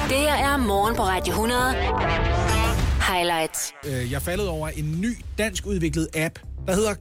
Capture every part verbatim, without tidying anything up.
Det her er Morgen på Radio hundrede. Highlights. Jeg faldet over en ny dansk udviklet app, der hedder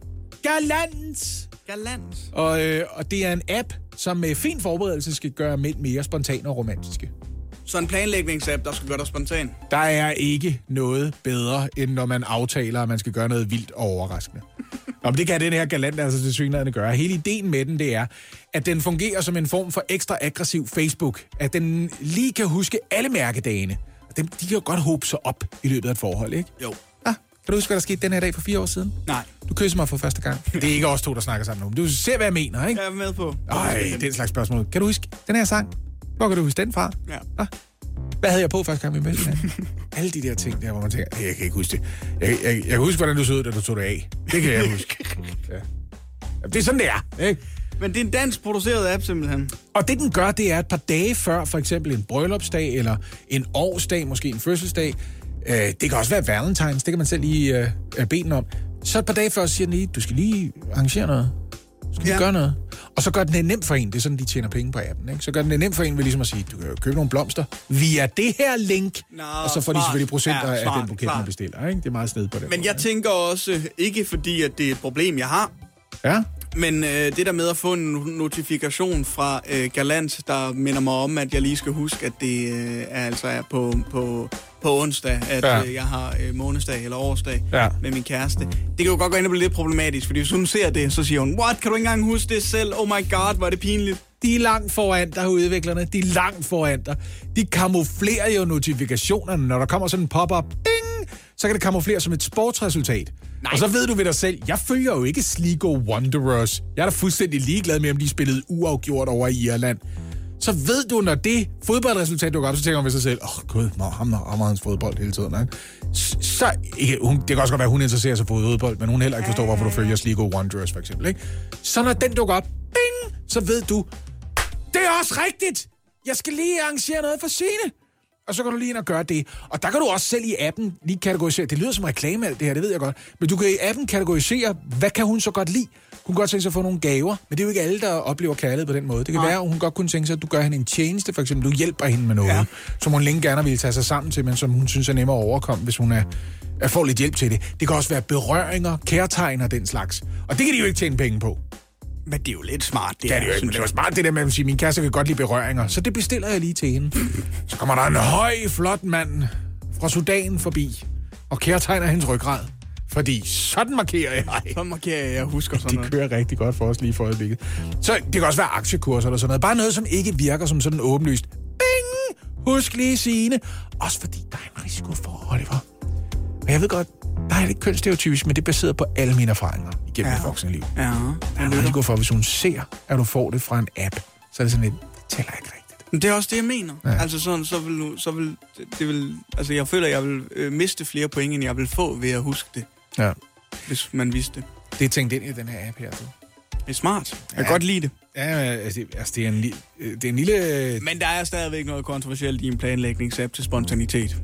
Galant. Galant. Og, øh, og det er en app, som med fin forberedelse skal gøre mænd mere spontane og romantiske. Så en planlægningsapp, der skal gøre dig spontan? Der er ikke noget bedre, end når man aftaler, at man skal gøre noget vildt og overraskende. Nå, men det kan den her Galant altså til synligheden gøre. Hele ideen med den, det er, at den fungerer som en form for ekstra aggressiv Facebook. At den lige kan huske alle mærkedagene. De, de kan jo godt håbe sig op i løbet af et forhold, ikke? Jo. Ah, kan du huske, hvad der skete den her dag for fire år siden? Nej. Du kysser mig for første gang. Det er ikke os to, der snakker sammen nu. Du ser, hvad jeg mener, ikke? Jeg er med på. Ej, den slags spørgsmål. Kan du huske den her sang? Hvor kan du huske den fra? Ja. Ah, hvad havde jeg på første gang, vi mødte hinanden? Alle de der ting der, hvor man tænker, hey, jeg kan ikke huske det. Jeg, jeg, jeg, jeg kan huske, hvordan du så ud, da du tog det af. Det kan jeg huske. Ja. Det er sådan, det er, ikke? Men det er en dansk produceret app, simpelthen. Og det, den gør, det er et par dage før, for eksempel en bryllupsdag, eller en årsdag, måske en fødselsdag. Øh, det kan også være Valentines, det kan man selv lige øh, bede den om. Så et par dage før siger den lige, du skal lige arrangere noget. Du skal lige ja. gøre noget. Og så gør den det nemt for en. Det er sådan, de tjener penge på appen, ikke? Så gør den det nemt for en ved ligesom at sige, du kan jo købe nogle blomster via det her link. Nå, og så får smart. De selvfølgelig procenter ja, smart, af den buket, man bestiller, ikke? Det er meget sned på det. Men jeg tænker også, ikke fordi, at det er et problem, jeg har. Ja. Men øh, det der med at få en notifikation fra øh, Galant, der minder mig om, at jeg lige skal huske, at det øh, er altså er på, på, på onsdag, at ja. øh, jeg har øh, månedsdag eller årsdag ja. med min kæreste. Det kan jo godt gå ind og blive lidt problematisk, fordi hvis hun ser det, så siger hun, what, kan du ikke engang huske det selv? Oh my god, hvor er det pinligt. De er langt foran dig, udviklerne. De er langt foran dig. De kamuflerer jo notifikationerne, når der kommer sådan en pop-up. Ding! Så kan det kamuflere som et sportsresultat. Nej. Og så ved du ved dig selv, jeg følger jo ikke Sligo Wanderers. Jeg er da fuldstændig ligeglad med, om de spillede uafgjort over i Irland. Så ved du, når det fodboldresultat dukker op, så tænker man ved sig selv, åh oh, gud, nå, ham har hans fodbold hele tiden. Ikke? Så, ikke, hun, det kan også godt være, at hun interesserer sig for fodbold, men hun heller ikke forstår, hvorfor du følger Sligo Wanderers, for eksempel. Ikke? Så når den dukker op, bing, så ved du, det er også rigtigt. Jeg skal lige arrangere noget for Signe. Og så kan du lige ind og gøre det. Og der kan du også selv i appen lige kategorisere. Det lyder som reklame alt det her, det ved jeg godt. Men du kan i appen kategorisere, hvad kan hun så godt lide? Hun kan godt tænke sig at få nogle gaver, men det er jo ikke alle, der oplever kærlighed på den måde. Det kan Nej. være, at hun godt kunne tænke sig, at du gør hende en tjeneste, for eksempel. Du hjælper hende med noget, ja. som hun længe gerne vil tage sig sammen til, men som hun synes er nemmere at overkomme, hvis hun er, er får lidt hjælp til det. Det kan også være berøringer, kærtegn og den slags. Og det kan de jo ikke tjene penge på. Men det er jo lidt smart, det, det er det jo ikke. Det er jo smart, det der med at sige, min kæreste kan godt lide berøringer. Så det bestiller jeg lige til hende. Så kommer der en høj, flot mand fra Sudan forbi og kærtegner hendes ryggrad. Fordi sådan markerer jeg. Sådan markerer jeg, jeg husker sådan noget. De kører rigtig godt for os lige for øjeblikket. Så det kan også være aktiekurser eller sådan noget. Bare noget, som ikke virker som sådan åbenlyst. Bing! Husk lige Signe. Også fordi der er en risiko for, Oliver. Og jeg ved godt, der er lidt kønsstereotypisk, men det er baseret på alle mine erfaringer igennem ja. et voksenliv. Ja. Der er en risiko for, hvis hun ser, at du får det fra en app, så er det sådan lidt, det tæller ikke rigtigt. Men det er også det, jeg mener. Ja. Altså sådan, så vil, så vil, det vil, altså jeg føler, at jeg vil øh, miste flere point, end jeg vil få ved at huske det. Ja. Hvis man vidste det. Det er tænkt ind i den her app her, du. Det er smart. Jeg kan ja. godt lide det. Ja, altså, altså det, er en, det er en lille... Men der er stadigvæk noget kontroversielt i en planlægningsapp til spontanitet.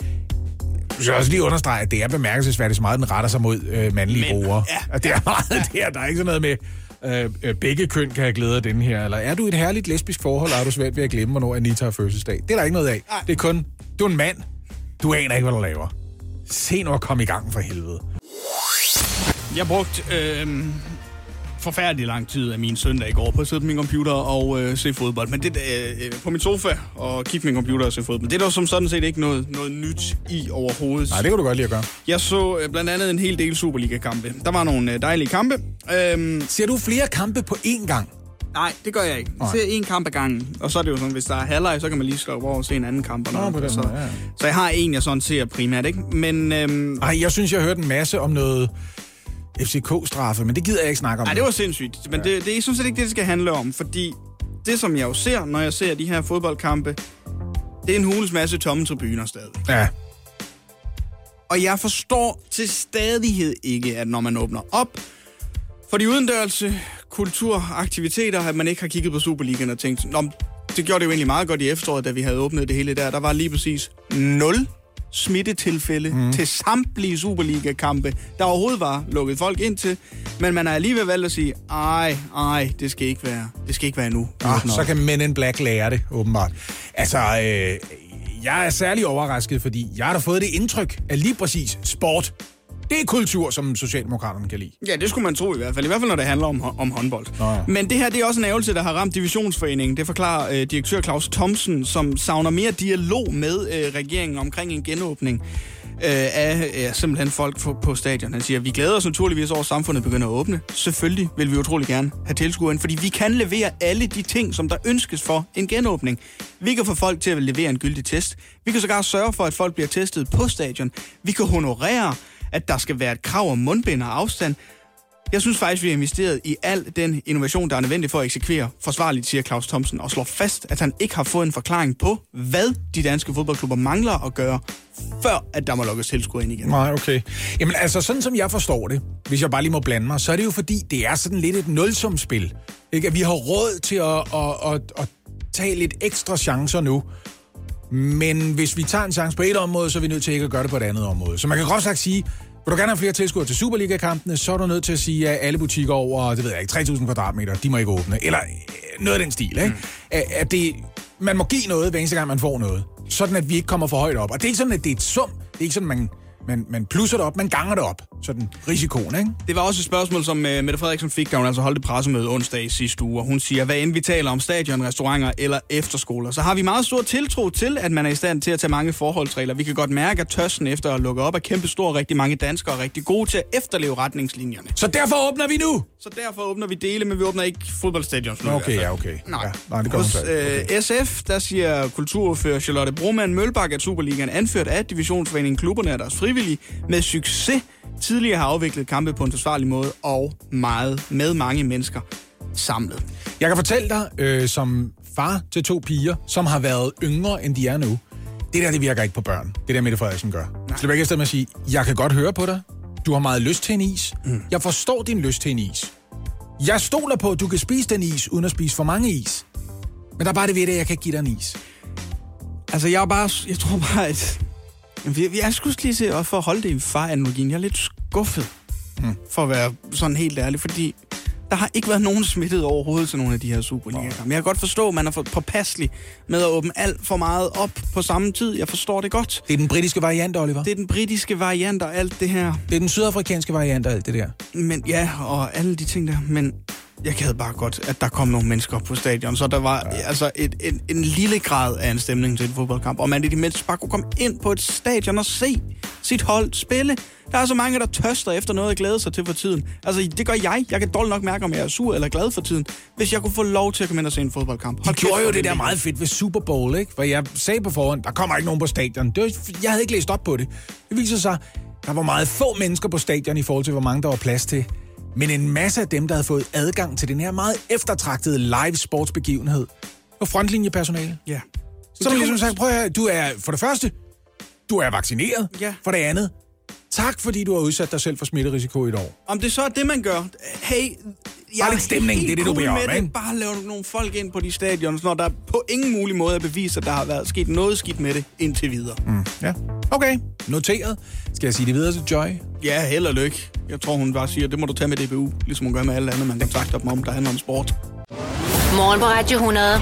Jeg skal også lige understrege, at det er bemærkelsesværdigt, så meget den retter sig mod øh, mandlige brugere. Ja. Og det er meget ja. der. Der er ikke sådan noget med, øh, begge køn kan have glæde af den her. Eller er du i et herligt lesbisk forhold, og er du svært ved at glemme, hvornår Anita har fødselsdag? Det er der ikke noget af. Ej. Det er kun, du er en mand. Du aner ikke, hvad du laver. Se nu at komme i gang for helvede. Jeg brugte øh, forfærdelig lang tid af min søndag i går på at sidde på min computer og øh, se fodbold. Men det øh, på min sofa og kigge min computer og se fodbold. Men det er der som sådan set ikke noget, noget nyt i overhovedet. Nej, det kan du godt lide at gøre. Jeg så øh, blandt andet en hel del Superliga-kampe. Der var nogle øh, dejlige kampe. Øhm, Ser du flere kampe på én gang? Nej, det gør jeg ikke. Jeg ser en kamp ad gangen. Og så er det jo sådan, hvis der er halvleg, så kan man lige slå over og se en anden kamp. Og noget, så, ja. så jeg har en, jeg sådan ser primært, ikke? Men... Øhm, Ej, jeg synes, jeg har hørt en masse om noget F C K-straffe, men det gider jeg ikke snakke om. Nej, det var sindssygt. Men ja. det, det, jeg synes det ikke, det skal handle om. Fordi det, som jeg jo ser, når jeg ser de her fodboldkampe, det er en hulens masse tomme tribuner stadig. Ja. Og jeg forstår til stadighed ikke, at når man åbner op for de udendørs kulturaktiviteter, at man ikke har kigget på Superligaen og tænkt, nå, det gjorde det jo egentlig meget godt i efteråret, da vi havde åbnet det hele der. Der var lige præcis nul smittetilfælde mm. til samtlige Superliga-kampe, der overhovedet var lukket folk ind til. Men man har alligevel valgt at sige, ej, ej, det skal ikke være, det skal ikke være nu. Ah, så kan Men in Black lære det, åbenbart. Altså, øh, jeg er særlig overrasket, fordi jeg har da fået det indtryk, at lige præcis sport, det er kultur, som Socialdemokraterne kan lide. Ja, det skulle man tro i hvert fald. I hvert fald, når det handler om, om håndbold. Nå ja. Men det her, det er også en ævelse, der har ramt divisionsforeningen. Det forklarer øh, direktør Claus Thomsen, som savner mere dialog med øh, regeringen omkring en genåbning øh, af øh, simpelthen folk på, på stadion. Han siger, vi glæder os naturligvis over, at samfundet begynder at åbne. Selvfølgelig vil vi utrolig gerne have tilskuere ind, fordi vi kan levere alle de ting, som der ønskes for en genåbning. Vi kan få folk til at levere en gyldig test. Vi kan sågar sørge for, at folk bliver testet på stadion. Vi kan honorere, at der skal være et krav om mundbind og afstand. Jeg synes faktisk, vi har investeret i al den innovation, der er nødvendig for at eksekvere forsvarligt, siger Claus Thomsen, og slår fast, at han ikke har fået en forklaring på, hvad de danske fodboldklubber mangler at gøre, før at der må lukkes tilskuere ind igen. Nej, okay. Jamen altså, sådan som jeg forstår det, hvis jeg bare lige må blande mig, så er det jo fordi, det er sådan lidt et nulsumsspil. Ikke? At vi har råd til at, at, at, at tage lidt ekstra chancer nu. Men hvis vi tager en chance på et område, så er vi nødt til ikke at gøre det på et andet område. Så man kan groft sagt sige, vil du gerne have flere tilskuere til Superliga-kampene, så er du nødt til at sige, at alle butikker over, det ved jeg ikke, tre tusind kvadratmeter, de må ikke åbne. Eller noget af den stil, ikke? Mm. At det, man må give noget, hver eneste gang man får noget. Sådan, at vi ikke kommer for højt op. Og det er ikke sådan, at det er et sum. Det er ikke sådan, man... Man, man plusser det op, man ganger det op. Sådan risikoen, ikke? Det var også et spørgsmål, som uh, Mette Frederiksen fik, da hun altså holdt et pressemøde onsdag i sidste uge. Og hun siger, hvad end vi taler om stadion, restauranter eller efterskoler, så har vi meget stor tiltro til, at man er i stand til at tage mange forholdsregler. Vi kan godt mærke, at tørsten efter at lukke op er kæmpestor. Rigtig mange danskere er rigtig gode til at efterleve retningslinjerne. Så derfor åbner vi nu? Så derfor åbner vi dele, men vi åbner ikke fodboldstadions nu. Okay, ja, okay. Nej. Ja, nej, det Hos okay. øh, S F, der siger kulturordfører Charlotte Broman Mølbak, at Superligaen anført af divisionsforeningen klubberne og deres frivillige med succes tidligere har afviklet kampe på en forsvarlig måde og meget med mange mennesker samlet. Jeg kan fortælle dig, øh, som far til to piger, som har været yngre, end de er nu, det der, det virker ikke på børn. Det der Mette Frederiksen gør. Nej. Så det vil ikke med at sige, jeg kan godt høre på dig. Du har meget lyst til en is. Mm. Jeg forstår din lyst til en is. Jeg stoler på, at du kan spise den is, uden at spise for mange is. Men der er bare det ved det, at jeg kan ikke give dig en is. Altså, jeg er bare... Jeg tror bare, at... Jeg skulle lige se, og for at holde det i far-analogien, jeg er lidt skuffet, mm. for at være sådan helt ærlig, fordi der har ikke været nogen smittet overhovedet til nogle af de her Superliga-kampe. Jeg kan godt forstå, at man er for påpasselig med at åbne alt for meget op på samme tid. Jeg forstår det godt. Det er den britiske variant, Oliver. Det er den britiske variant og alt det her. Det er den sydafrikanske variant og alt det der. Men ja, og alle de ting der, men... Jeg gad bare godt, at der kom nogle mennesker på stadion, så der var ja. altså et, et, en lille grad af en stemning til en fodboldkamp, og man i det mindste bare kunne komme ind på et stadion og se sit hold spille. Der er så mange, der tørster efter noget at glæde sig til for tiden. Altså, det gør jeg. Jeg kan dårligt nok mærke, om jeg er sur eller glad for tiden, hvis jeg kunne få lov til at komme ind og se en fodboldkamp. De gjorde jo det der meget fedt ved Super Bowl, ikke? For jeg sagde på forhånd, der kommer ikke nogen på stadion. Det var, jeg havde ikke læst op på det. Det viser sig, der var meget få mennesker på stadion i forhold til, hvor mange der var plads til. Men en masse af dem, der havde fået adgang til den her meget eftertragtede live sportsbegivenhed, var frontlinjepersonale. Ja. Så det ligesom sagt, prøv at høre, du er for det første, du er vaccineret. Ja. For det andet, tak fordi du har udsat dig selv for smitterisiko i et år. Om det så er det, man gør. Hey, bare lidt stemning, det er det, du beder om, ikke? Bare lave nogle folk ind på de stadions, når der på ingen mulig måde er bevis, at der har været sket noget skidt med det indtil videre. Mm. Ja. Okay, noteret. Skal jeg sige det videre til Joy? Ja, held og lykke. Jeg tror, hun bare siger, det må du tage med D B U, ligesom hun gør med alle andre, man kontakter dem om, der handler om sport. Morgen på Radio hundrede.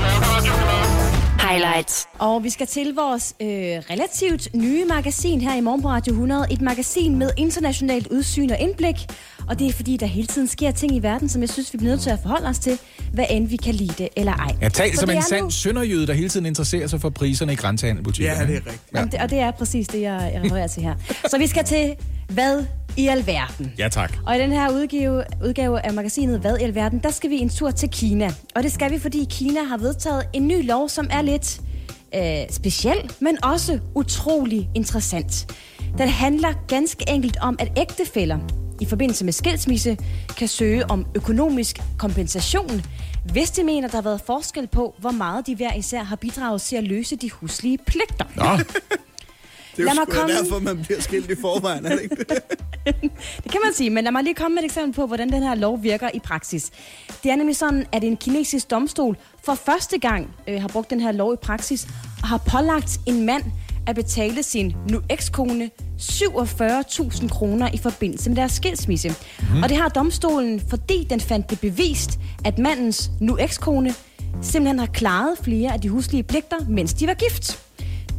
Highlights. Og vi skal til vores øh, relativt nye magasin her i Morgen på Radio hundrede. Et magasin med internationalt udsyn og indblik. Og det er fordi, der hele tiden sker ting i verden, som jeg synes, vi bliver nødt til at forholde os til, hvad end vi kan lide det eller ej. Jeg taler som en sand nu... sønderjyde, der hele tiden interesserer sig for priserne i grænsehandelbutikkerne. Ja, det er rigtigt. Ja. Og, det, og det er præcis det, jeg, jeg refererer til her. Så vi skal til Hvad i alverden. Ja, tak. Og i den her udgave, udgave af magasinet Hvad i alverden, der skal vi en tur til Kina. Og det skal vi, fordi Kina har vedtaget en ny lov, som er lidt øh, speciel, men også utrolig interessant. Den handler ganske enkelt om, at ægtefæller i forbindelse med skilsmisse kan søge om økonomisk kompensation, hvis de mener, der har været forskel på, hvor meget de hver især har bidraget til at løse de huslige pligter. Nå. Det er jo sgu komme... derfor, man bliver skilt i forvejen, er det ikke? Det kan man sige, men lad mig lige komme med et eksempel på, hvordan den her lov virker i praksis. Det er nemlig sådan, at en kinesisk domstol for første gang øh, har brugt den her lov i praksis, og har pålagt en mand at betale sin nu ekskone syvogfyrre tusind kroner i forbindelse med deres skilsmisse. Mm. Og det har domstolen, fordi den fandt det bevist, at mandens nu ekskone simpelthen har klaret flere af de huslige pligter, mens de var gift.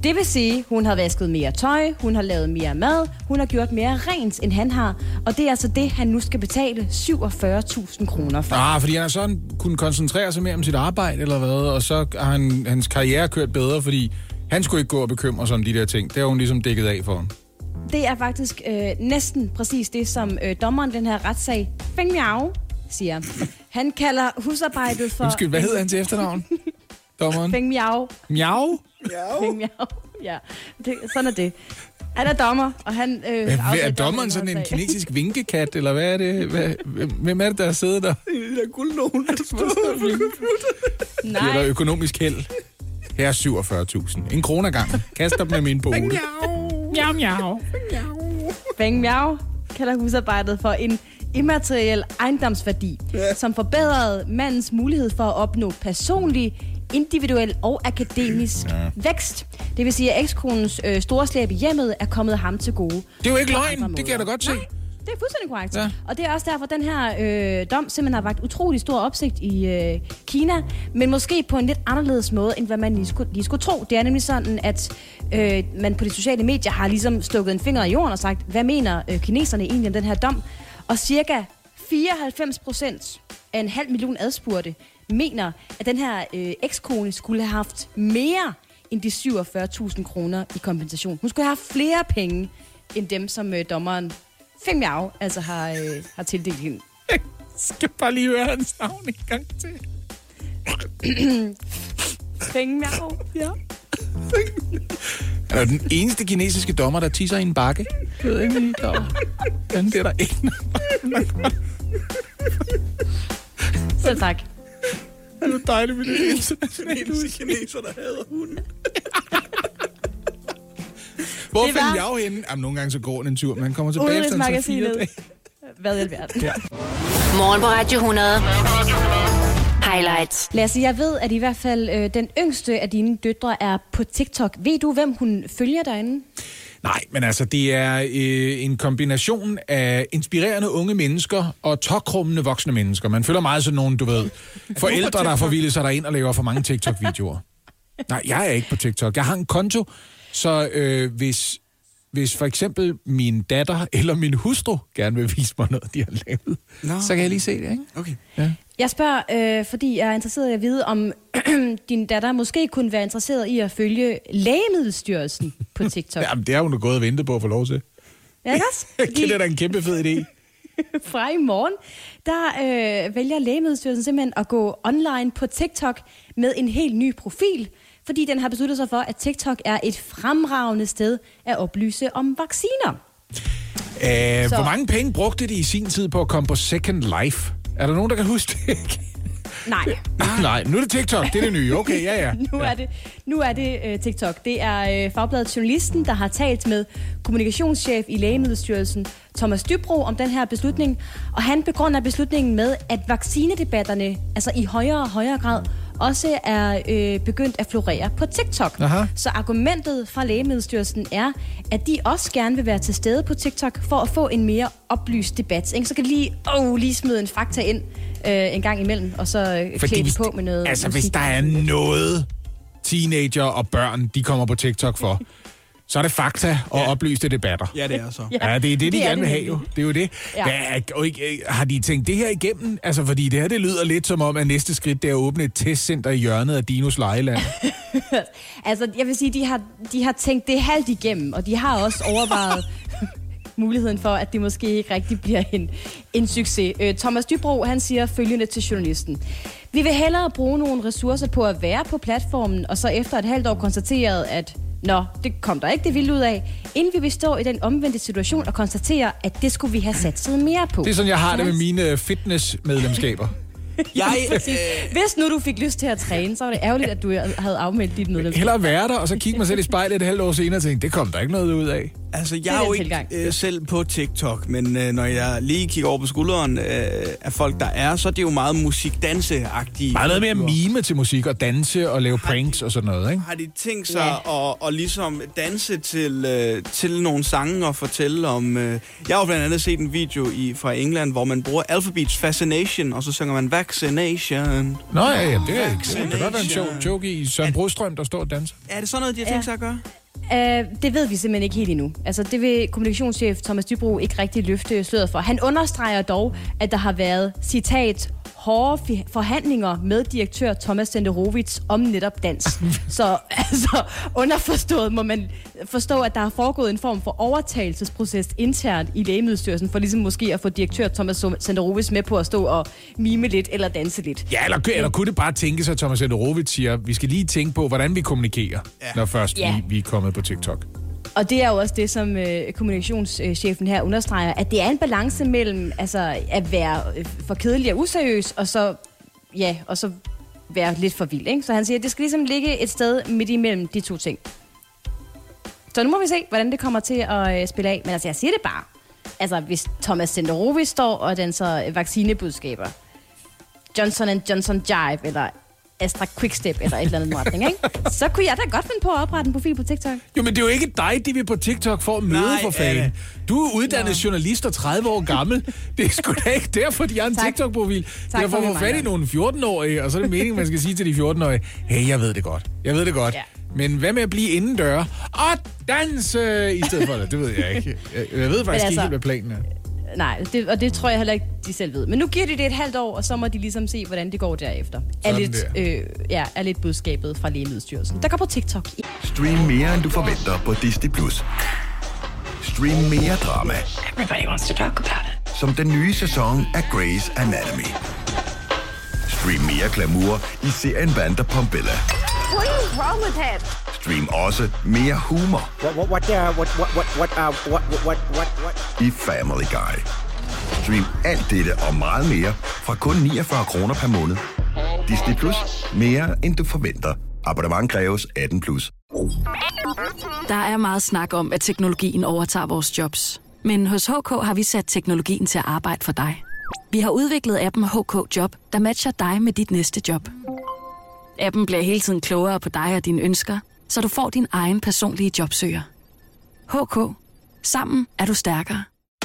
Det vil sige, hun har vasket mere tøj, hun har lavet mere mad, hun har gjort mere rent, end han har. Og det er altså det, han nu skal betale syvogfyrre tusind kroner for. Ah, fordi han har sådan kunnet koncentrere sig mere om sit arbejde, eller hvad? Og så har han, hans karriere kørt bedre, fordi han skulle ikke gå og bekymre sig om de der ting. Det har hun ligesom dækket af for ham. Det er faktisk øh, næsten præcis det, som øh, dommeren den her retssag, Feng Miao, siger. Han kalder husarbejdet for... Undskyld, hvad hedder han til efternavn? Dommeren? Feng Miao. Miao? Feng Miao, ja. Det, sådan er det. Han er dommer, og han... Øh, hvad, er dommeren sådan en kinesisk vinkekat, eller hvad er det? Hvad, hvem er det, der sidder der? Det er guldnogen, der står. Nej. Giver der økonomisk held. Her er syvogfyrre tusind. En krone ad gang. Kast op med min bolig. Miau, miau. Feng Miao kalder husarbejdet for en immateriel ejendomsværdi, ja. som forbedrede mandens mulighed for at opnå personlig, individuel og akademisk ja. vækst. Det vil sige, at ekskonens øh, store slæb i hjemmet er kommet ham til gode. Det er jo ikke løgn, det kan jeg da godt se. Nej, det er fuldstændig korrekt. Ja. Og det er også derfor, at den her øh, dom simpelthen har vagt utrolig stor opsigt i øh, Kina, men måske på en lidt anderledes måde, end hvad man lige skulle, lige skulle tro. Det er nemlig sådan, at øh, man på de sociale medier har ligesom stukket en finger i jorden og sagt, hvad mener øh, kineserne egentlig om den her dom? Og cirka fireoghalvfems procent af en halv million adspurgte mener, at den her øh, ekskone skulle have haft mere end de syvogfyrre tusind kroner i kompensation. Hun skulle have haft flere penge end dem, som øh, dommeren Feng Miao altså har, øh, har tildelt hende. Jeg skal bare lige høre hans navn en gang til. Feng Miao, ja. Han er den eneste kinesiske dommer, der tisser i en bakke. Jeg ved ikke, lige der. Den der der ikke. Selv tak. Det er jo dejligt med det internationale kineser, der hader hunden. Hvor Det Feng var- Miao henne? Jamen, nogle gange så går den en tur, men han kommer tilbage efter en så fire Udenrigsmagasinet. dage. Hvad i alverden? Ja. Morgen på Radio hundrede. Highlights. Lasse, jeg ved, at i hvert fald øh, den yngste af dine døtre er på TikTok. Ved du, hvem hun følger derinde? Nej, men altså, det er øh, en kombination af inspirerende unge mennesker og tokrummende voksne mennesker. Man føler meget sådan nogle, du ved, forældre, der forvilder sig derind og laver for mange TikTok-videoer. Nej, jeg er ikke på TikTok. Jeg har en konto, så øh, hvis, hvis for eksempel min datter eller min hustru gerne vil vise mig noget, de har lavet, Nå. så kan jeg lige se det, ikke? Okay. Ja. Jeg spørger, øh, fordi jeg er interesseret i at vide, om din datter måske kunne være interesseret i at følge Lægemiddelstyrelsen på TikTok. Jamen, det har hun da gået og ventet på at få lov til. Ja, ikke også? Fordi... Det er da en kæmpe fed idé. Fra i morgen, der øh, vælger Lægemiddelstyrelsen simpelthen at gå online på TikTok med en helt ny profil, fordi den har besluttet sig for, at TikTok er et fremragende sted at oplyse om vacciner. Æh, Så- hvor mange penge brugte de i sin tid på at komme på Second Life? Er der nogen, der kan huske det? Nej, Nej, nu er det TikTok, det er det nye. Okay, ja, ja. nu er det, nu er det uh, TikTok. Det er uh, fagbladet Journalisten, der har talt med kommunikationschef i Lægemiddelstyrelsen, Thomas Dybro, om den her beslutning. Og han begrunder beslutningen med, at vaccinedebatterne altså i højere og højere grad også er øh, begyndt at florere på TikTok. Aha. Så argumentet fra Lægemiddelstyrelsen er, at de også gerne vil være til stede på TikTok for at få en mere oplyst debat. Ikke? Så kan de lige, oh, lige smide en fakta ind øh, en gang imellem, og så øh, klæde de hvis, på med noget altså, musik. hvis der er noget, teenager og børn, de kommer på TikTok for, så er det fakta og ja. oplyste debatter. Ja, det er så. Ja. Ja, det er det, de Det er gerne vil det have jo. Det er jo det. Ja. Hvad, og ikke, har de tænkt det her igennem? Altså, fordi det her, det lyder lidt som om, at næste skridt, det er at åbne et testcenter i hjørnet af Dinos lejeland. Altså, jeg vil sige, de har, de har tænkt det halvt igennem, og de har også overvejet muligheden for, at det måske ikke rigtig bliver en, en succes. Øh, Thomas Dybro, han siger følgende til journalisten. Vi vil hellere bruge nogle ressourcer på at være på platformen, og så efter et halvt år konstateret, at nå, det kom der ikke det vildt ud af, inden vi vil stå i den omvendte situation og konstatere, at det skulle vi have satset mere på. Det er sådan, jeg har det med mine fitnessmedlemskaber. Jeg, øh, Hvis nu du fik lyst til at træne, så var det ærgerligt, at du havde afmeldt dit medlemskab. Hellere være der, og så kigge mig selv i spejlet et halvt år senere og tænke, det kom der ikke noget ud af. Altså, jeg Det er er jo den ikke tilgang. øh, selv på TikTok, men øh, når jeg lige kigger over på skulderen øh, af folk, der er, så er det jo meget musik-danse-agtige. Meget noget mere videoer. mime til musik og danse og lave pranks og sådan noget, ikke? Har de tænkt sig Ja. at, at ligesom danse til, øh, til nogle sange og fortælle om... Øh, jeg har jo blandt andet set en video i, fra England, hvor man bruger Alphabets Fascination, og så synger man Vaccination. Nå ja, ja det, er, det kan godt være en sjov joke i Søren Brudstrøm, der står og danser. Er det sådan noget, de har Ja. tænkt sig at gøre? Uh, det ved vi simpelthen ikke helt endnu. Altså, det vil kommunikationschef Thomas Dybro ikke rigtig løfte sløret for. Han understreger dog, at der har været, citat, hårde fi- forhandlinger med direktør Thomas Senderovitz om netop dans. Så altså, underforstået må man forstå, at der har foregået en form for overtagelsesproces internt i Lægemiddelstyrelsen, for ligesom måske at få direktør Thomas Senderovitz med på at stå og mime lidt eller danse lidt. Ja, eller, eller kunne det bare tænke sig, at Thomas Enderovitz siger, vi skal lige tænke på, hvordan vi kommunikerer, ja. når først Ja. vi, vi er kommet på TikTok. Og det er jo også det, som øh, kommunikationschefen her understreger, at det er en balance mellem altså, at være øh, for kedelig og useriøs, og så, ja, og så være lidt for vild. Ikke? Så han siger, at det skal ligesom ligge et sted midt imellem de to ting. Så nu må vi se, hvordan det kommer til at øh, spille af. Men altså, jeg siger det bare. Altså, hvis Thomas Senderovitz står og danser vaccinebudskaber, Johnson and Johnson Jive, eller Astra Quickstep, eller et eller andet retning, ikke? Så kunne jeg da godt finde på at oprette en profil på TikTok. Jo, men det er jo ikke dig, de vil på TikTok for at møde Nej, for fanden. Anne. Du er uddannet journalist og tredive år gammel. Det er sgu da ikke derfor, de har en Tak. TikTok-profil. Det er Tak for for at få det, fat i Maja. nogle fjorten-årige, og så er det meningen, man skal sige til de fjorten-årige, hey, jeg ved det godt. Jeg ved det godt. Ja. Men hvad med at blive indendør og danse i stedet for det? Det ved jeg ikke. Jeg, jeg ved faktisk altså, ikke helt, hvad planen er. Nej, det, og det tror jeg heller ikke, de selv ved. Men nu giver de det et halvt år, og så må de ligesom se, hvordan det går derefter. Er Sådan lidt, øh, ja, er lidt budskabet fra Lægemiddelstyrelsen. Der går på TikTok. Stream mere, end du forventer på Disney plus. Stream mere drama, Everybody wants to talk about it. som den nye sæson af Grey's Anatomy. Stream mere glamour i serien Vanderpump-Bella. What is wrong with him? Stream også mere humor What, what, what, uh, what, what, what, what, uh, what, what, what, what? i Family Guy. Stream alt dette og meget mere fra kun niogfyrre kroner per måned. Disney plus. Mere, end du forventer. Abonnement kræves atten plus. Der er meget snak om, at teknologien overtager vores jobs. Men hos H K har vi sat teknologien til at arbejde for dig. Vi har udviklet appen H K Job, der matcher dig med dit næste job. Appen bliver hele tiden klogere på dig og dine ønsker, så du får din egen personlige jobsøger. H K. Sammen er du stærkere.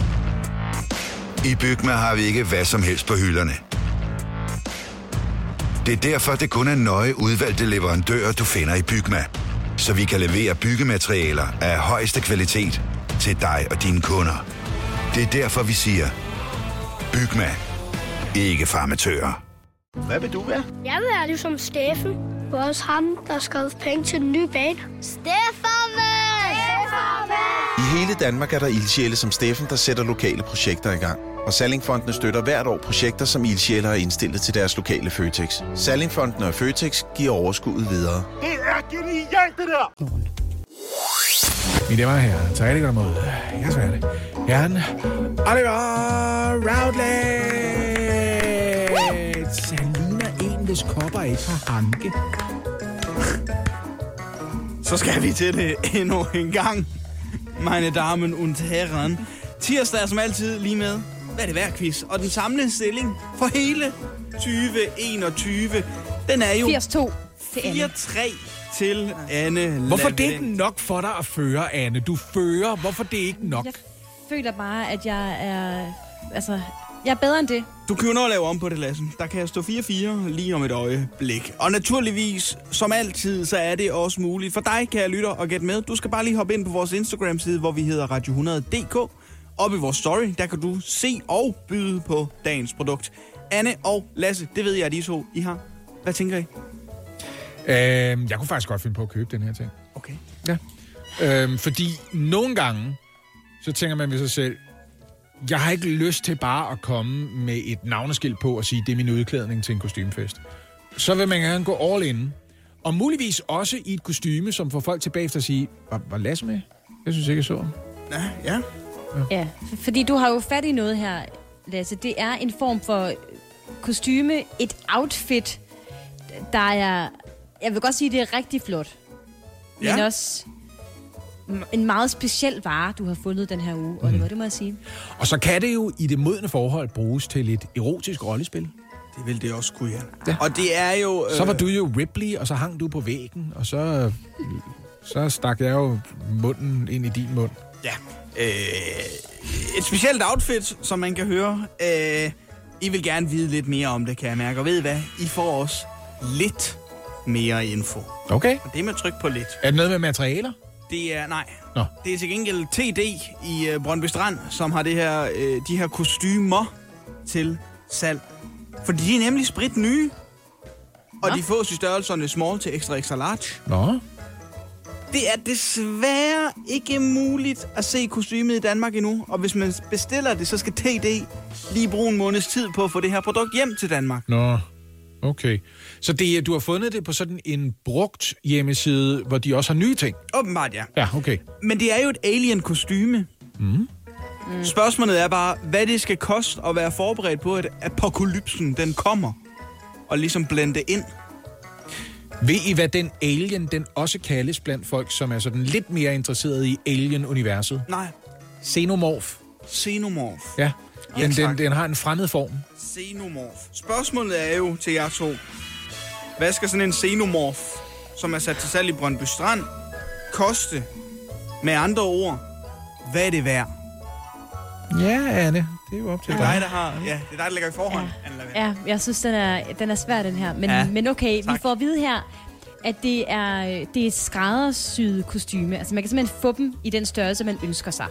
I Bygma har vi ikke hvad som helst på hylderne. Det er derfor, det kun er nøje udvalgte leverandører, du finder i Bygma. Så vi kan levere byggematerialer af højeste kvalitet til dig og dine kunder. Det er derfor, vi siger, Bygma. Ikke farmatører. Hvad vil du være? Jeg vil være ligesom Steffen. Det var også ham, der skrev penge til den nye bane. Stefan! I hele Danmark er der ildsjæle som Steffen, der sætter lokale projekter i gang. Og Sallingfondene støtter hvert år projekter, som ildsjæle har indstillet til deres lokale Føtex. Sallingfondene og Føtex giver overskuddet videre. Det er genialt, det der! Mine damer og herrer, tager rigtig godt imod. Jeg skal det. Herren Oliver Routledge. Han ligner en, hvis kopper ikke har hanke. Så skal vi til det endnu en gang. Meine Damen und Herren. Tirsdag er som altid lige med. Hvad er det værd, quiz? Og den samlede stilling for hele tyve enogtyve, den er jo firs to til Anne. fire tre til Anne. Hvorfor det Lavend. ikke nok for dig at føre, Anne? Du fører. Hvorfor det ikke nok? Jeg føler bare, at jeg er... Altså, jeg er bedre end det. Du kan jo nå at lave om på det, Lasse. Der kan stå fire fire lige om et øjeblik. Og naturligvis, som altid, så er det også muligt for dig, kære lytter, at gætte med. Du skal bare lige hoppe ind på vores Instagram-side, hvor vi hedder Radio hundrede punktum d k. Op i vores story, der kan du se og byde på dagens produkt. Anne og Lasse, det ved jeg, at I to I har. Hvad tænker I? Øhm, jeg kunne faktisk godt finde på at købe den her ting. Okay. Ja. Øhm, fordi nogle gange, så tænker man ved sig selv, jeg har ikke lyst til bare at komme med et navneskilt på og sige, det er min udklædning til en kostymefest. Så vil man gerne gå all in. Og muligvis også i et kostyme, som får folk tilbage efter at sige, var, var Lasse med? Jeg synes ikke, jeg så ham. Ja, ja. Ja, f- fordi du har jo fat i noget her, Lasse. Det er en form for kostyme, et outfit, der er... Jeg vil godt sige, det er rigtig flot. Men Ja. også en meget speciel vare, du har fundet den her uge, og det var det, må jeg sige. Og så kan det jo i det modne forhold bruges til et erotisk rollespil. Det vil det også kunne, ja. Ja. Og det er jo... Øh... Så var du jo Ripley, og så hang du på væggen, og så, så stak jeg jo munden ind i din mund. Ja. Øh, et specielt outfit, som man kan høre. Øh, I vil gerne vide lidt mere om det, kan jeg mærke. Og ved I hvad? I får også lidt mere info. Okay. Og det er med tryk på lidt. Er det noget med materialer? Det er, nej. Nå. Det er til gengæld T D i uh, Brøndby Strand, som har det her, uh, de her kostymer til salg. For de er nemlig sprit nye. Og Nå. de fås i størrelserne small til extra extra large. Nå. Det er desværre ikke muligt at se kostymet i Danmark endnu. Og hvis man bestiller det, så skal T D lige bruge en måneds tid på at få det her produkt hjem til Danmark. Nå, okay. Så det, du har fundet det på sådan en brugt hjemmeside, hvor de også har nye ting? Åbenbart, ja. Ja, okay. Men det er jo et alien-kostyme. Mm. Mm. Spørgsmålet er bare, hvad det skal koste at være forberedt på, at apokalypsen den kommer. Og ligesom blende ind. Ved I, hvad den alien, den også kaldes blandt folk, som er sådan lidt mere interesseret i alien-universet? Nej. Xenomorph. Xenomorph. Ja, den, ja den, den har en fremmed form. Xenomorph. Spørgsmålet er jo til jer to. Hvad skal sådan en xenomorph, som er sat til salg i Brøndby Strand, koste? Med andre ord, hvad er det værd? Ja, Anne, det er jo op til det dig. er dig, der har, ja, det er dig, der ligger i forhånd. Ja, ja, jeg synes, den er, den er svær, den her. Men, ja, men okay, tak. Vi får at vide her, at det er, det er et skræddersyet kostyme. Altså, man kan simpelthen få dem i den størrelse, man ønsker sig.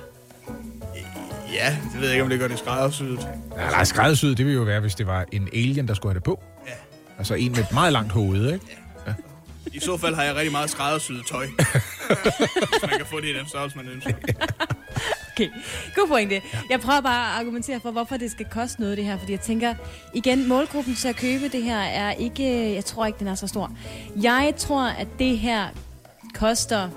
Ja, det ved jeg ikke, om det gør det skræddersyet. Ja, nej, skræddersyet, det ville jo være, hvis det var en alien, der skulle have det på. Ja. Altså en med et meget langt hoved, ikke? Ja. I så fald har jeg rigtig meget skræddersyet tøj. Hvis man kan få det i den størrelse, man ønsker. Okay, god pointe. Ja. Jeg prøver bare at argumentere for, hvorfor det skal koste noget, det her. Fordi jeg tænker, igen, målgruppen til at købe det her er ikke... Jeg tror ikke, den er så stor. Jeg tror, at det her koster...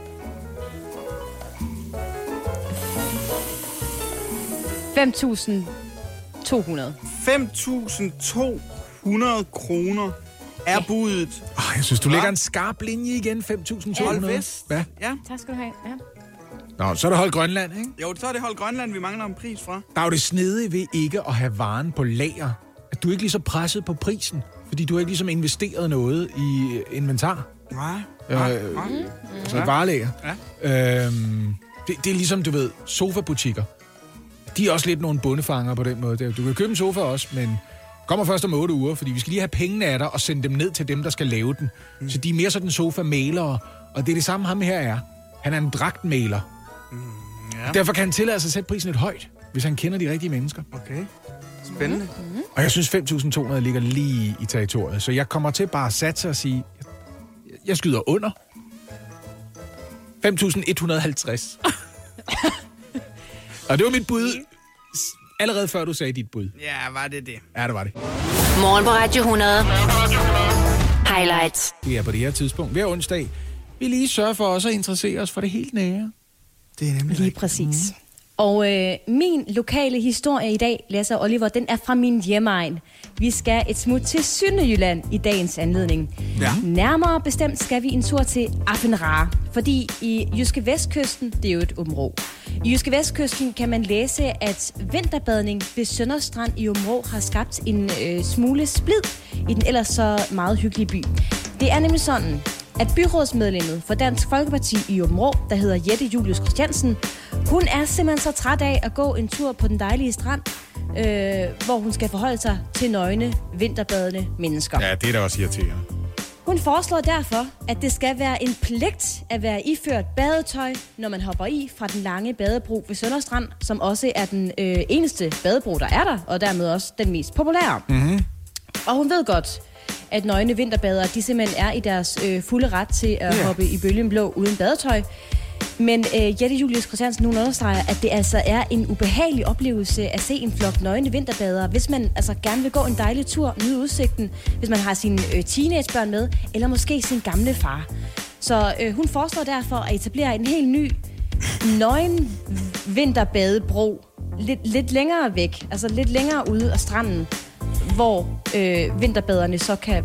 fem tusind to hundrede. fem tusind to hundrede kroner er ja. budet. Oh, jeg synes, du lægger en skarp linje igen. fem tusind to hundrede. Hold vest. Ja. ja. Tak skal du have. Ja. Nå, så er det Hold Grønland, ikke? Jo, så er det Hold Grønland, vi mangler en pris fra. Der er jo det snedige ved ikke at have varen på lager. At du er ikke lige så presset på prisen, fordi du har ikke ligesom investeret noget i inventar. Nej. Nej. Øh, altså et varelager. Ja. Øhm, det, det er ligesom, du ved, sofabutikker. De er også lidt nogle bundefanger på den måde. Du kan købe en sofa også, men kommer først om otte uger, fordi vi skal lige have pengene af dig og sende dem ned til dem, der skal lave den. Mm. Så de er mere sådan sofa-malere, og det er det samme, ham her er. Han er en dragtmaler. Mm, ja. Derfor kan han tillade sig at sætte prisen lidt højt, hvis han kender de rigtige mennesker. Okay. Spændende. Mm-hmm. Og jeg synes, fem tusind to hundrede ligger lige i territoriet, så jeg kommer til bare at satse og sige, jeg skyder under. fem tusind et hundrede og halvtreds. Og det var mit bud, allerede før du sagde dit bud. Ja, var det det? Ja, det var det. Morgen på Radio hundrede. Highlights. Det er på det her tidspunkt, hver onsdag, vi lige sørger for også at interessere os for det helt nære. Det er nemlig lige præcis. Mm. Og øh, min lokale historie i dag, Lasse og Oliver, den er fra min hjemegn. Vi skal et smut til Sønderjylland i dagens anledning. Ja. Nærmere bestemt skal vi en tur til Affenraa, fordi i Jyske Vestkysten, det er jo et Aabenraa. I Jyske Vestkysten kan man læse, at vinterbadning ved Sønderstrand i Aabenraa har skabt en øh, smule splid i den ellers så meget hyggelige by. Det er nemlig sådan, at byrådsmedlemmet for Dansk Folkeparti i Aabenraa, der hedder Jette Julius Christiansen, hun er simpelthen så træt af at gå en tur på den dejlige strand, øh, hvor hun skal forholde sig til nøgne, vinterbadende mennesker. Ja, det er da også irriterende. Hun foreslår derfor, at det skal være en pligt at være iført badetøj, når man hopper i fra den lange badebro ved Sønderstrand, som også er den øh, eneste badebro, der er der, og dermed også den mest populære. Mm-hmm. Og hun ved godt, at nøgne vinterbadere, de simpelthen er i deres øh, fulde ret til at yeah. hoppe i bølgen blå uden badetøj. Men øh, Jette Julius Christiansen, hun understreger, at det altså er en ubehagelig oplevelse at se en flok nøgne vinterbadere, hvis man altså gerne vil gå en dejlig tur, nyde udsigten, hvis man har sine øh, teenagebørn med, eller måske sin gamle far. Så øh, hun foreslår derfor at etablere en helt ny nøgen vinterbadebro lidt, lidt længere væk, altså lidt længere ude af stranden, hvor øh, vinterbaderne så kan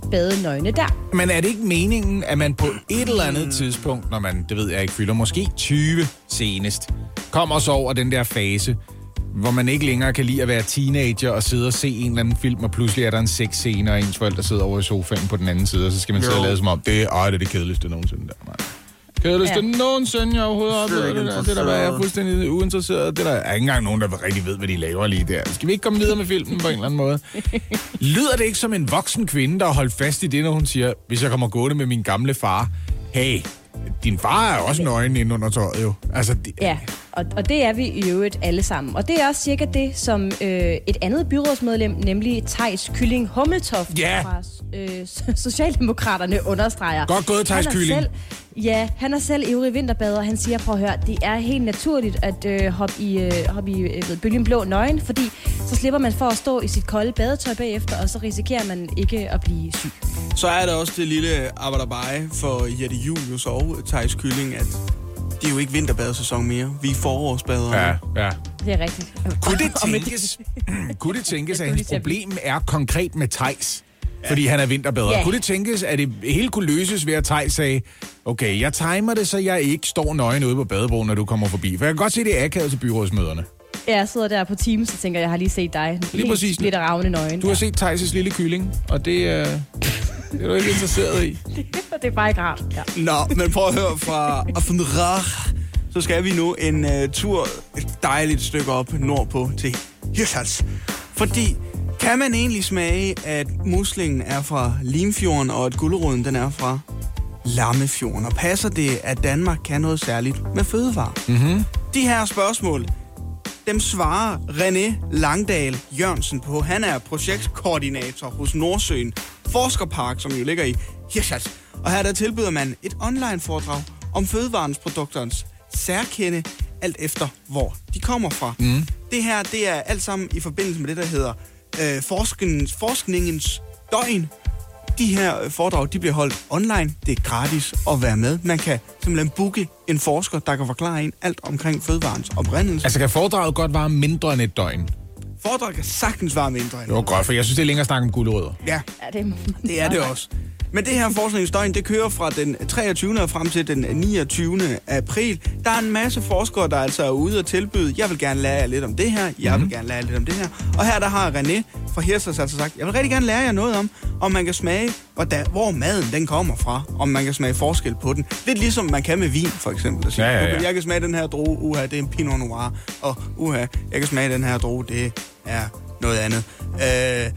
bade nøgne der. Men er det ikke meningen, at man på et eller andet tidspunkt, når man, det ved jeg ikke, fylder måske tyve senest, kommer så over den der fase, hvor man ikke længere kan lide at være teenager og sidde og se en eller anden film, og pludselig er der en sexscene, og ens forældre sidder over i sofaen på den anden side, og så skal man sidde og lade som om, det er, ej, det er det kedeligste nogensinde der. Nej. Kedeligste ja. nogensinde, jeg overhovedet har oplevet det der. Det der, hvad jeg er fuldstændig uinteresseret. Det der er ikke engang nogen, der rigtig ved, hvad de laver lige der. Skal vi ikke komme videre med filmen på en eller anden måde? Lyder det ikke som en voksen kvinde, der har holdt fast i det, når hun siger, hvis jeg kommer gående med min gamle far, hey, din far er også nøgen inde under tøjet jo. Altså, det... Ja, og, og det er vi i øvrigt alle sammen. Og det er også cirka det, som øh, et andet byrådsmedlem, nemlig Theis Kylling Hummeltoft yeah. fra øh, Socialdemokraterne understreger. Godt gået, Theis Kylling. Selv, ja, han er selv ivrig vinterbader, og han siger, prøv at høre, det er helt naturligt at øh, hoppe i, øh, hoppe i øh, bølgen blå nøgen, fordi så slipper man for at stå i sit kolde badetøj bagefter, og så risikerer man ikke at blive syg. Så er der også det lille arbejderbej for Jette Julius og Theis Kylling, at det er jo ikke vinterbadesæson mere. Vi er forårsbadere. Ja, ja. Det er rigtigt. Kunne det tænkes, kunne det tænkes at hans problem er konkret med Theis? Fordi han er vinterbader. Yeah. Kunne det tænkes, at det hele kunne løses ved, at Theis sagde, okay, jeg timer det, så jeg ikke står nøgen ude på badebroen, når du kommer forbi. For jeg kan godt se, det er akavet til byrådsmøderne. Ja, jeg sidder der på Teams og tænker, jeg har lige set dig. Lige præcis. Lidt ravne nøgen. Du har set Theis' lille kylling, og det, øh, det er du ikke interesseret i. Det er bare ikke rart. Ja. Nå, men prøv at høre fra Affenrach. Så skal vi nu en uh, tur et dejligt stykke op nordpå til Hirtshals. Fordi kan man egentlig smage, at muslingen er fra Limfjorden, og at gulerøden den er fra Lammefjorden? Og passer det, at Danmark kan noget særligt med fødevarer? Mm-hmm. De her spørgsmål, dem svarer René Langdal Jørgensen på. Han er projektkoordinator hos Nordsøen Forskerpark, som jo ligger i Hirtshals. Og her der tilbyder man et online-foredrag om fødevarens produkternes særkende, alt efter hvor de kommer fra. Mm. Det her, det er alt sammen i forbindelse med det, der hedder øh, forskningens, forskningens døgn. De her foredrag, de bliver holdt online. Det er gratis at være med. Man kan simpelthen booke en forsker, der kan forklare en alt omkring fødevarens oprindelse. Altså kan foredraget godt vare mindre end et døgn? Foredrag kan sagtens vare mindre end det var godt, for jeg synes, det er længere at snakke om gulerødder. Ja, ja det, det er det også. Men det her forskningsdøgn, det kører fra den treogtyvende og frem til den niogtyvende april. Der er en masse forskere, der altså er ude og tilbyde, jeg vil gerne lære jer lidt om det her, jeg mm-hmm. vil gerne lære jer lidt om det her. Og her der har René fra Hirtshals altså sagt, jeg vil rigtig gerne lære jer noget om, om man kan smage, hvor maden den kommer fra, om man kan smage forskel på den. Lidt ligesom man kan med vin, for eksempel. Ja, ja, ja. Jeg kan smage den her droge, uha, det er en Pinot Noir, og uha, jeg kan smage den her droge, det er noget andet. Øh...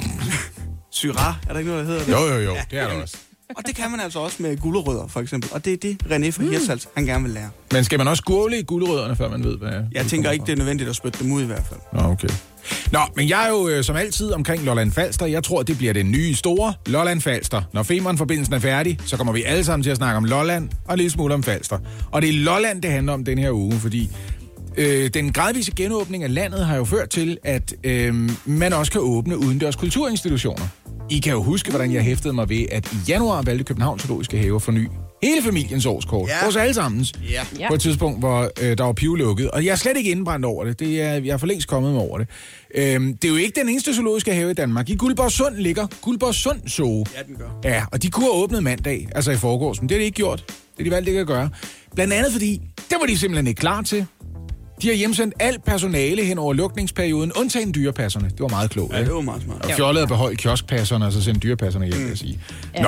Syrah, er der ikke noget, der hedder det? Jo, jo, jo, ja. Det er der også. Og det kan man altså også med gulerødder, for eksempel. Og det er det, René fra Hirtshals, han gerne vil lære. Men skal man også skåle i gulerødderne, før man ved, hvad... Jeg tænker ikke, det er nødvendigt at spytte dem ud i hvert fald. Nå, okay. Nå, men jeg er jo øh, som altid omkring Lolland Falster. Jeg tror, det bliver det nye store Lolland Falster. Når Femern-forbindelsen er færdig, så kommer vi alle sammen til at snakke om Lolland og en lille smule om Falster. Og det er Lolland, det handler om den her uge, fordi... Øh, den gradvise genåbning af landet har jo ført til, at øh, man også kan åbne udendørs kulturinstitutioner. I kan jo huske, hvordan jeg hæftede mig ved, at i januar valgte Københavns Zoologiske Have at forny hele familiens årskort. Ja. Vores allesammens. Ja. På et tidspunkt, hvor øh, der var pivlukket. Og jeg er slet ikke indbrændt over det. det er, jeg er for længst kommet med over det. Øh, det er jo ikke den eneste zoologiske have i Danmark. I Guldborgsund ligger Guldborgsund Zoo. Ja, den gør. Ja, og de kunne have åbnet mandag, altså i forgårs, men det har de ikke gjort. Det har de valgt ikke at gøre. Blandt andet fordi, det var de simpelthen ikke klar til. De har hjemsendt alt personale hen over lukningsperioden, undtagen dyrepasserne. Det var meget klogt. Ja, det var meget smart. Og fjollet at beholde kioskpasserne, og så sende dyrepasserne hjem, mm. vil jeg sige. Ja. Nå.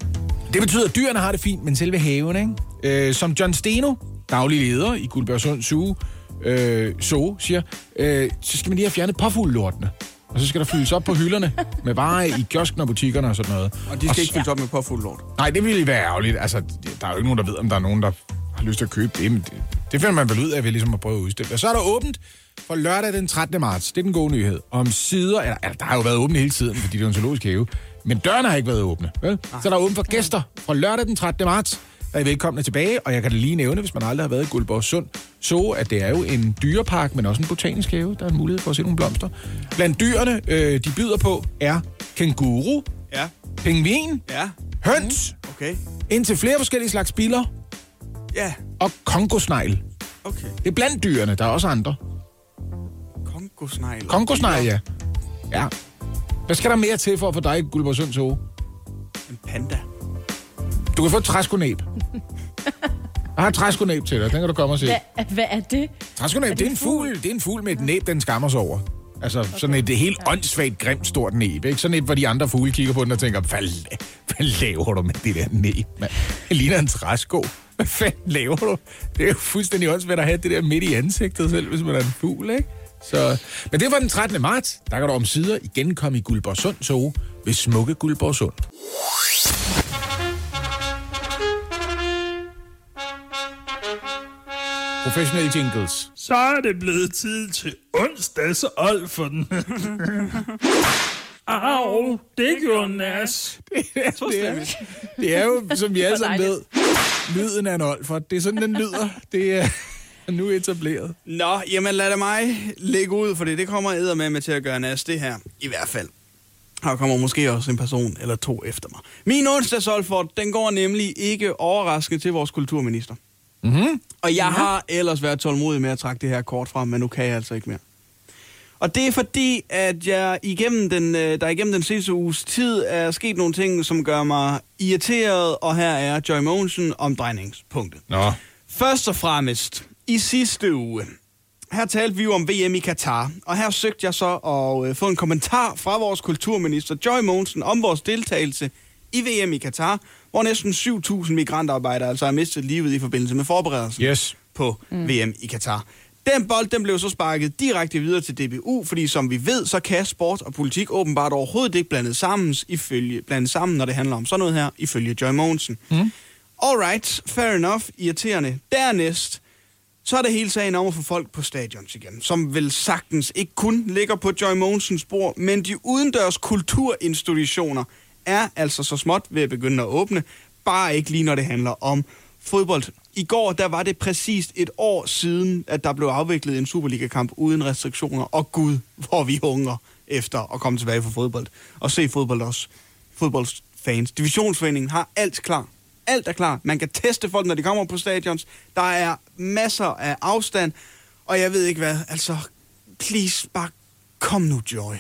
Det betyder, at dyrene har det fint, men selve haven, ikke? Øh, som John Steno, daglig leder i Guldborgsund Zoo, øh, Zoo siger, øh, så skal man lige have fjernet påfuglelortene. Og så skal der fyldes op på hylderne med varer i kiosken og butikkerne og sådan noget. Og de skal og ikke fyldes op med påfuglelort? Nej, det ville være ærgerligt. Altså, der er jo ikke nogen, der ved, om der er nogen, der har lyst til at købe det, men det, det finder man vel ud af ved ligesom at prøve at udstille. Og så er der åbent for lørdag den trettende marts. Det er den gode nyhed. Om sider, eller, eller der har jo været åbent hele tiden, fordi det er en zoologisk have, men dørene har ikke været åbne. Vel? Så der er åbent for gæster fra lørdag den trettende marts. Der er velkomne tilbage, og jeg kan da lige nævne, hvis man aldrig har været i Guldborgsund, så at det er jo en dyrepark, men også en botanisk have. Der er en mulighed for at se nogle blomster. Blandt dyrene, øh, de byder på, er kænguru, ja. pingvin, ja. høns, mm. okay. indtil flere forskellige slags biller, ja. og kongosnegl. Okay. Det er blandt dyrene, der er også andre. Kongosnegl? Kongosnegl, ja. Ja. Hvad skal der mere til for at få dig i Guldborgsund Zoo? panda. Du kan få et træskonæb. Jeg har et træskonæb til dig, den kan du komme og se. Hvad, hvad er det? Træskonæb, det er en fugl. Det er en fugl med et næb, den skammer sig over. Altså okay. Sådan et helt åndssvagt, grimt, stort næb. Ikke? Sådan et, hvor de andre fugle kigger på den og tænker, hvad, hvad laver du med det der næb, mand? Det ligner en træsko. Hvad fanden laver du? Det er jo fuldstændig åndssvagt at have det der midt i ansigtet selv, hvis man er en fugl, ikke? Så, men det var den trettende marts. Der kan du omsider igen komme i Guldborgsund Zoo ved smukke Guldborgsund. Professionelle jingles. Så er det blevet tid til onsdags old for den. Au, det gjorde nas. Det er, det, er, det er jo, som vi alle sammen ved, lyden af en old for. Det er sådan, den lyder. Det er nu etableret. Nå, jamen lad det mig lægge ud, for det, det kommer eddermame med til at gøre nas, det her. I hvert fald. Her kommer måske også en person eller to efter mig. Min onsdags old for, den går nemlig ikke overraskende til vores kulturminister. Mm-hmm. Og jeg har ellers været tålmodig med at trække det her kort frem, men nu kan jeg altså ikke mere. Og det er fordi, at jeg igennem den, der igennem den sidste uges tid er sket nogle ting, som gør mig irriteret, og her er Joy Mogensen omdrejningspunktet. Nå. Først og fremmest, i sidste uge, her talte vi jo om V M i Katar, og her søgte jeg så at få en kommentar fra vores kulturminister Joy Mogensen om vores deltagelse i V M i Katar, hvor næsten syv tusind migrantarbejdere altså har mistet livet i forbindelse med forberedelsen yes. på mm. V M i Katar. Den bold, den blev så sparket direkte videre til D B U, fordi som vi ved, så kan sport og politik åbenbart overhovedet ikke blandet sammen, ifølge, blandet sammen, når det handler om sådan noget her, ifølge Joy Mogensen. Mm. Alright, fair enough, irriterende. Dernæst, så er det hele sagen om at få folk på stadions igen, som vel sagtens ikke kun ligger på Joy Mogensens bord, men de udendørs kulturinstitutioner er altså så småt ved at begynde at åbne, bare ikke lige når det handler om fodbold. I går, der var det præcist et år siden, at der blev afviklet en Superliga-kamp uden restriktioner, og gud, hvor vi hungrer efter at komme tilbage for fodbold, og se fodbold også. Fodboldfans. Divisionsforeningen har alt klar. Alt er klar. Man kan teste folk, når de kommer på stadions. Der er masser af afstand, og jeg ved ikke hvad. Altså, please, bare kom nu, Joy.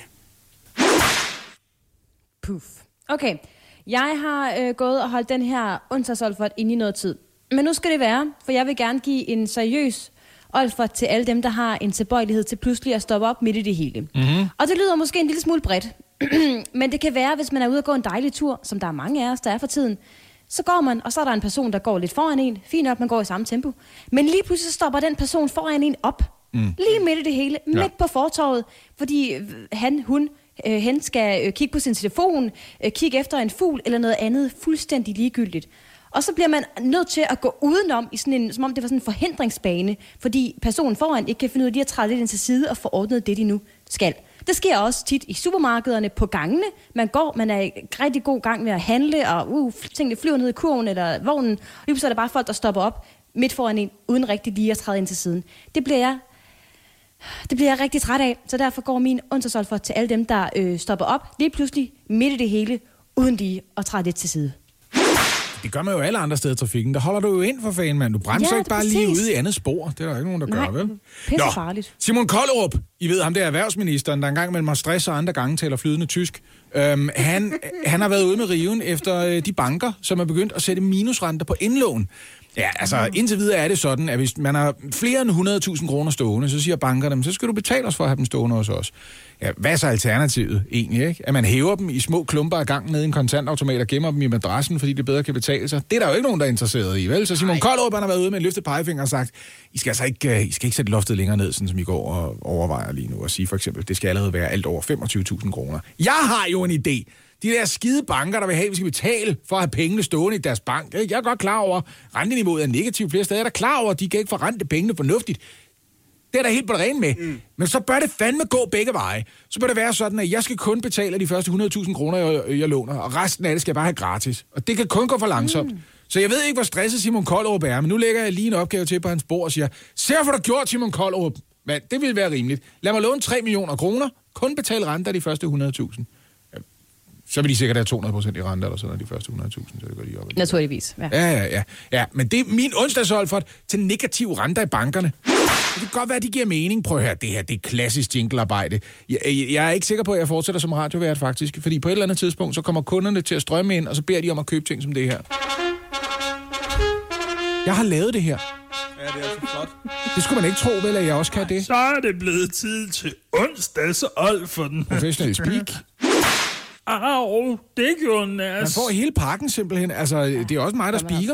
Puff. Okay, jeg har øh, gået og holdt den her onsdagsolfert inde i noget tid. Men nu skal det være, for jeg vil gerne give en seriøs olfert til alle dem, der har en tilbøjelighed til pludselig at stoppe op midt i det hele. Mm-hmm. Og det lyder måske en lille smule bredt, men det kan være, hvis man er ude og gå en dejlig tur, som der er mange af os, der er for tiden, så går man, og så er der en person, der går lidt foran en. Fint nok, man går i samme tempo. Men lige pludselig stopper den person foran en op. Mm. Lige midt i det hele, ja. Midt på fortovet, fordi han, hun, øh, hen skal øh, kigge på sin telefon, øh, kigge efter en fugl eller noget andet fuldstændig ligegyldigt. Og så bliver man nødt til at gå udenom, i sådan en, som om det var sådan en forhindringsbane, fordi personen foran ikke kan finde ud af lige at træde lidt ind til side og få ordnet det, de nu skal. Det sker også tit i supermarkederne på gangene. Man går, man er i rigtig god gang med at handle, og uh, tingene flyver ned i kurven eller vognen, og lige så er der bare folk, der stopper op midt foran en, uden rigtig lige at træde ind til siden. Det bliver jeg, det bliver jeg rigtig træt af, så derfor går min onsdagsolfert til alle dem, der øh, stopper op lige pludselig midt i det hele, uden lige at træde lidt til side. Det gør man jo alle andre steder i trafikken. Der holder du jo ind for fanden, mand. Du bremser ja, ikke bare præcis. Lige ude i andet spor. Det er der ikke nogen, der Nej, gør, vel? Pisse farligt. Simon Kollerup, I ved ham, det er erhvervsministeren, der engang mellem har stress og andre gange taler flydende tysk. Øhm, han, han har været ude med riven efter øh, de banker, som er begyndt at sætte minusrenter på indlån. Ja, altså indtil videre er det sådan, at hvis man har flere end hundrede tusind kroner stående, så siger bankerne, så skal du betale os for at have dem stående hos os. Ja, hvad er så alternativet egentlig, ikke? At man hæver dem i små klumper af gang ned i en kontantautomat og gemmer dem i madrassen, fordi det bedre kan betale sig. Det er der jo ikke nogen, der er interesseret i, vel? Så Simon Kollerup, han har været ude med en løftet pegefinger og sagt, I skal altså ikke, I skal ikke sætte loftet længere ned, sådan som I går og overvejer lige nu, og sige for eksempel, det skal allerede være alt over femogtyve tusind kroner. Jeg har jo en idé. De der skide banker, der vil have, at vi skal betale for at have pengene stående i deres bank. Jeg er godt klar over, at renteniveauet er negativt flere steder. Jeg er klar over, at de kan ikke forrente pengene fornuftigt. Det er der helt på det rene med. Mm. Men så bør det fandme gå begge veje. Så bør det være sådan, at jeg skal kun betale de første hundrede tusind kroner, jeg, jeg låner, og resten af det skal jeg bare have gratis. Og det kan kun gå for langsomt. Mm. Så jeg ved ikke, hvor stresset Simon Kollerup er, men nu lægger jeg lige en opgave til på hans bord og siger, se hvad du gjort, Simon Kollerup. Men det vil være rimeligt. Lad mig låne tre millioner kroner, kun betale renter de første hundrede tusind. Så vil de sikkert have to hundrede procent i rente, eller sådan de første hundrede tusind, så det går de op. Naturligvis, ja. Ja, ja, ja. ja. Men det er min onsdagsolfert til negative renter i bankerne. Det kan godt være, at de giver mening. Prøv at høre, det her, det er klassisk jinglearbejde. Jeg, jeg, jeg er ikke sikker på, at jeg fortsætter som radiovært, faktisk. Fordi på et eller andet tidspunkt, så kommer kunderne til at strømme ind, og så beder de om at købe ting som det her. Jeg har lavet det her. Ja, det er så flot. Det skulle man ikke tro, vel, at jeg også kan det. Så er det blevet tid til onsdags old for den. Professional speak. Au, det gjorde næst. Man får hele pakken simpelthen. Altså, det er også mig, der speaker.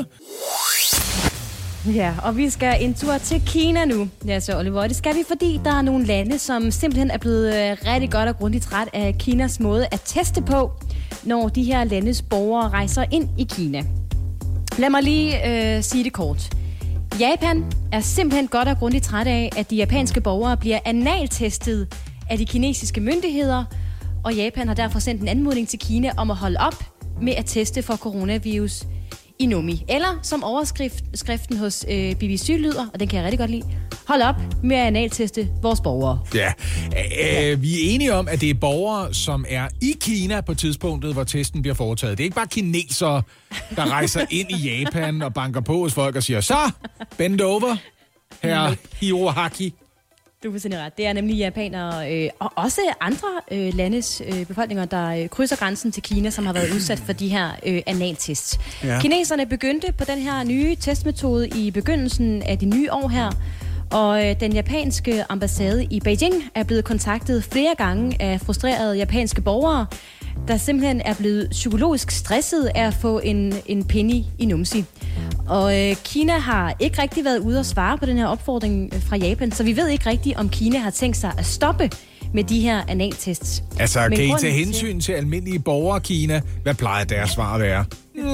Ja, og vi skal en tur til Kina nu. Ja, så Oliver, det skal vi, fordi der er nogle lande, som simpelthen er blevet øh, rigtig godt og grundigt træt af Kinas måde at teste på, når de her landes borgere rejser ind i Kina. Lad mig lige øh, sige det kort. Japan er simpelthen godt og grundigt træt af, at de japanske borgere bliver analtestet af de kinesiske myndigheder, og Japan har derfor sendt en anmodning til Kina om at holde op med at teste for coronavirus i Nomi. Eller som overskriften hos øh, B B C lyder, og den kan jeg rigtig godt lide, hold op med at analteste vores borgere. Ja, øh, vi er enige om, at det er borgere, som er i Kina på tidspunktet, hvor testen bliver foretaget. Det er ikke bare kinesere, der rejser ind i Japan og banker på hos folk og siger, så, bend over, herre Hirohaki. Du får sådan ret. Det er nemlig japanere øh, og også andre øh, landes øh, befolkninger, der øh, krydser grænsen til Kina, som har været udsat for de her øh, analtests. Ja. Kineserne begyndte på den her nye testmetode i begyndelsen af det nye år her, og øh, den japanske ambassade i Beijing er blevet kontaktet flere gange af frustrerede japanske borgere, der simpelthen er blevet psykologisk stresset af at få en, en penny i numsi. Og øh, Kina har ikke rigtig været ude at svare på den her opfordring fra Japan, så vi ved ikke rigtig, om Kina har tænkt sig at stoppe med de her analtests. Altså, Men kan I tage til... hensyn til almindelige borgere Kina? Hvad plejer deres svar at være?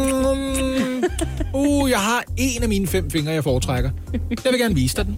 Mm, uh, jeg har en af mine fem fingre, jeg foretrækker. Jeg vil gerne vise dig den.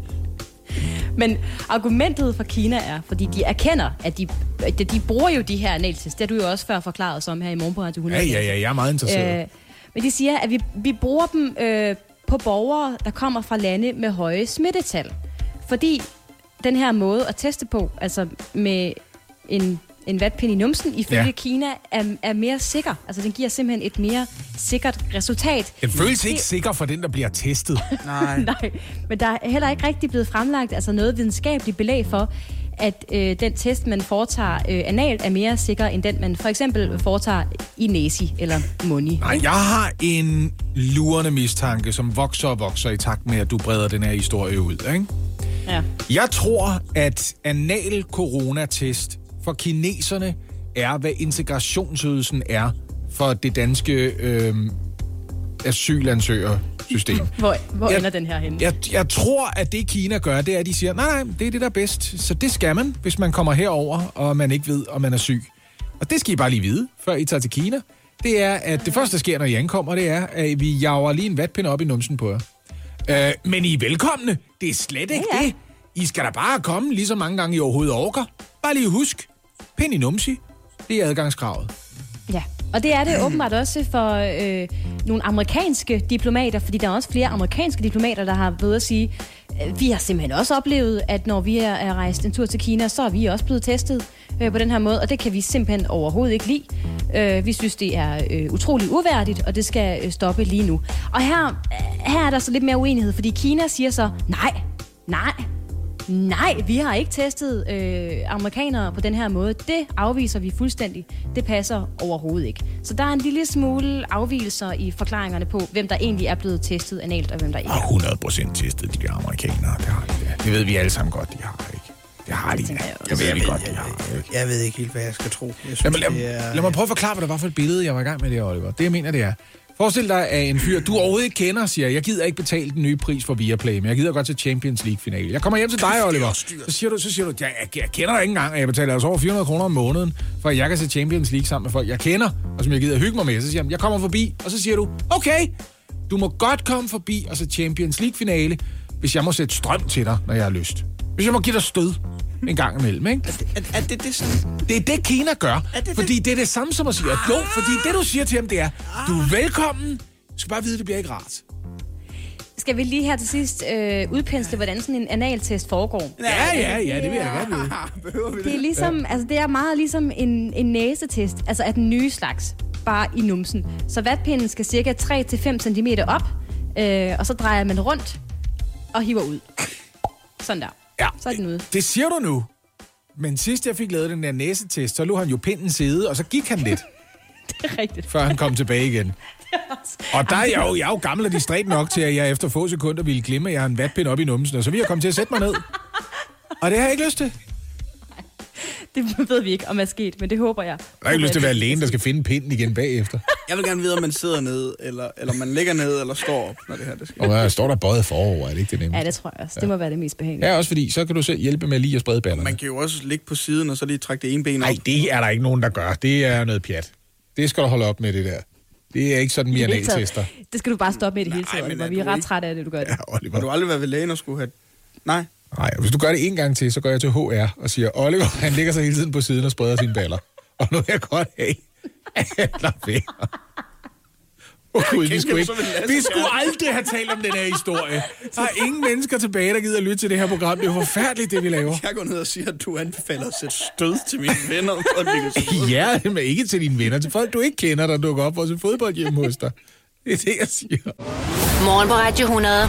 Men argumentet for Kina er, fordi de erkender, at de, de bruger jo de her analtests. Det har du jo også før forklaret os om her i morgen på Radio hundrede. Ja, ja, ja, jeg er meget interesseret. Øh, men de siger, at vi, vi bruger dem øh, på borgere, der kommer fra lande med høje smittetal. Fordi den her måde at teste på, altså med en, en vatpind i numsen, ifølge ja. Kina, er, er mere sikker. Altså den giver simpelthen et mere sikkert resultat. Den føles det... ikke sikker for den, der bliver testet. Nej. Nej, men der er heller ikke rigtig blevet fremlagt altså noget videnskabeligt belæg for, at øh, den test, man foretager øh, analt, er mere sikker, end den, man for eksempel foretager i næsi eller mundi. Nej, jeg har en lurende mistanke, som vokser og vokser i takt med, at du breder den her historie ud, ikke? Ja. Jeg tror, at anal coronatest for kineserne er, hvad integrationsydelsen er for det danske øh, asylansøgersystem. Hvor, hvor jeg, ender den her henne? Jeg, jeg tror, at det Kina gør, det er, at de siger, nej, nej, det er det, der er bedst. Så det skal man, hvis man kommer herover, og man ikke ved, om man er syg. Og det skal I bare lige vide, før I tager til Kina. Det er, at det første, der sker, når I ankommer, det er, at vi jager lige en vatpind op i numsen på jer. Øh, men I er velkomne. Det er slet ikke ja, ja. det. I skal da bare komme lige så mange gange I overhovedet orker. Bare lige husk. Pind i numsi. Det er adgangskravet. Ja, og det er det åbenbart også for øh, nogle amerikanske diplomater, fordi der er også flere amerikanske diplomater, der har været at sige, øh, vi har simpelthen også oplevet, at når vi er rejst en tur til Kina, så er vi også blevet testet øh, på den her måde, og det kan vi simpelthen overhovedet ikke lide. Øh, vi synes, det er øh, utroligt uværdigt, og det skal øh, stoppe lige nu. Og her, her er der så lidt mere uenighed, fordi Kina siger så, nej, nej, Nej, vi har ikke testet øh, amerikanere på den her måde. Det afviser vi fuldstændig. Det passer overhovedet ikke. Så der er en lille smule afvigelser i forklaringerne på, hvem der egentlig er blevet testet analt, og hvem der ikke er. hundrede procent testet, de der amerikanere. Det har de der. Det ved vi alle sammen godt, de har ikke. Det har de. Jeg, jeg ved ikke godt, de har ikke. Jeg ved ikke helt, hvad jeg skal tro. Jeg synes, lad, lad, det er... lad mig prøve at forklare, hvad det var for et billede, jeg var i gang med det, Oliver. Det, jeg mener, det er... Forestil dig, at en fyr, du overhovedet ikke kender, siger, jeg gider ikke betale den nye pris for Viaplay, men jeg gider godt til Champions League-finale. Jeg kommer hjem til dig, Oliver. Så siger du, så siger du, jeg, jeg kender dig ikke engang, og jeg betaler altså over fire hundrede kroner om måneden, for at jeg kan se Champions League sammen med folk, jeg kender, og som jeg gider hygge mig med. Så siger jeg, jeg kommer forbi, og så siger du, okay, du må godt komme forbi og se Champions League-finale, hvis jeg må sætte strøm til dig, når jeg har lyst. Hvis jeg må give dig stød en gang imellem, ikke? Er det er, er det, det sådan? Det er det, Kina gør. Er det, fordi det? det er det samme som at sige, at jo, fordi det, du siger til ham, det er, du er velkommen. Du skal bare vide, at det bliver ikke rart. Skal vi lige her til sidst øh, udpensle, hvordan sådan en analtest foregår? Ja, ja, ja, det vil jeg godt vide. Det er ligesom, ja. altså det er meget ligesom en, en næsetest, altså af den nye slags, bare i numsen. Så vatpinden skal cirka tre til fem centimeter op, øh, og så drejer man rundt og hiver ud. Sådan der. Ja, så er den ude. Det siger du nu. Men sidst jeg fik lavet den der næsetest, så lå han jo pinden sidde, og så gik han lidt. Det er rigtigt. Før han kom tilbage igen. Og der er jeg jo, jeg er jo gammel og distræt nok til, at jeg efter få sekunder ville glemme, at jeg har en vatpind op i numsen, og så vil jeg komme til at sætte mig ned. Og det har jeg ikke lyst til. Det ved vi ikke, om er sket, men det håber jeg. Jeg har ikke lyst til at være lægen, der skal finde pinden igen bagefter. Jeg vil gerne vide, om man sidder ned, eller, eller man ligger ned, eller står op, når det her det sker. Og jeg står der bøjet forover, er det ikke det nemme? Ja, det tror jeg også. Det må være det mest behagelige. Ja, også fordi, så kan du selv hjælpe med lige at sprede ballerne. Man kan jo også ligge på siden, og så lige trække det ene ben op. Nej, det er der ikke nogen, der gør. Det er noget pjat. Det skal du holde op med, det der. Det er ikke sådan, vi analtester. Det skal du bare stoppe med det hele tiden, Oliver. Vi er ret ikke... trætte af det, du gør det. Ja, Oliver. Har du aldrig været ved lægen og skulle have... Nej. Nej, hvis du gør det en gang til, så går jeg til H R og siger, Oliver, han ligger sig hele tiden på siden og spreder sine baller. Og nu vil jeg godt have, at lad være. Oh, Gud, vi skulle, ikke, vi skulle aldrig have talt om den her historie. Der er ingen mennesker tilbage, der gider at lytte til det her program. Det er forfærdeligt, det vi laver. Jeg går ned og siger, at du anbefaler at sætte stød til mine venner. Ja, men ikke til dine venner. Til folk, du ikke kender, der dukker op og til fodbold hjemme hos dig. Det er det, jeg siger. Morgen på Radio hundrede.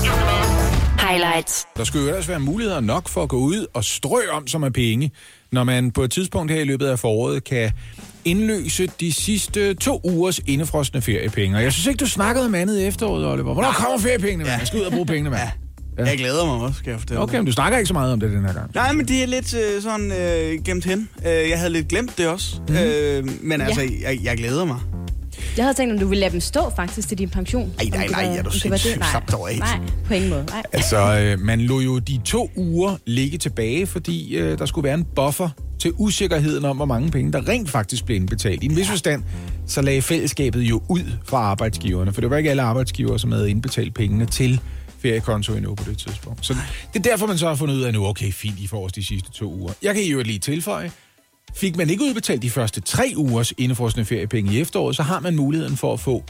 Highlights. Der skulle jo ellers være muligheder nok for at gå ud og strø om som er penge, når man på et tidspunkt her i løbet af foråret kan indløse de sidste to ugers indefrosne feriepenge. Og jeg synes ikke, du snakkede om andet i efteråret, Oliver. Hvornår kommer feriepengene, mand? Jeg skal ud og bruge pengene, mand. Ja. Jeg glæder mig også, skal jeg fortælle. Okay, men du snakker ikke så meget om det den her gang. Nej, men det er lidt øh, sådan øh, gemt hen. Øh, jeg havde lidt glemt det også. Mm. Øh, men altså, Ja. jeg, jeg glæder mig. Jeg havde tænkt, om du ville lade dem stå faktisk til din pension. Ej, nej, nej, er du sindssygt? Nej, nej, på ingen måde. Nej. Altså, øh, man lå jo de to uger ligge tilbage, fordi øh, der skulle være en buffer til usikkerheden om, hvor mange penge, der rent faktisk blev indbetalt. I en vis forstand, så lagde fællesskabet jo ud fra arbejdsgiverne, for det var ikke alle arbejdsgivere, som havde indbetalt pengene til feriekonto endnu på det tidspunkt. Så det er derfor, man så har fundet ud af nu, okay, fint, I får os de sidste to uger. Jeg kan jo lige tilføje, fik man ikke udbetalt de første tre ugers indefrosne feriepenge i efteråret, så har man muligheden for at få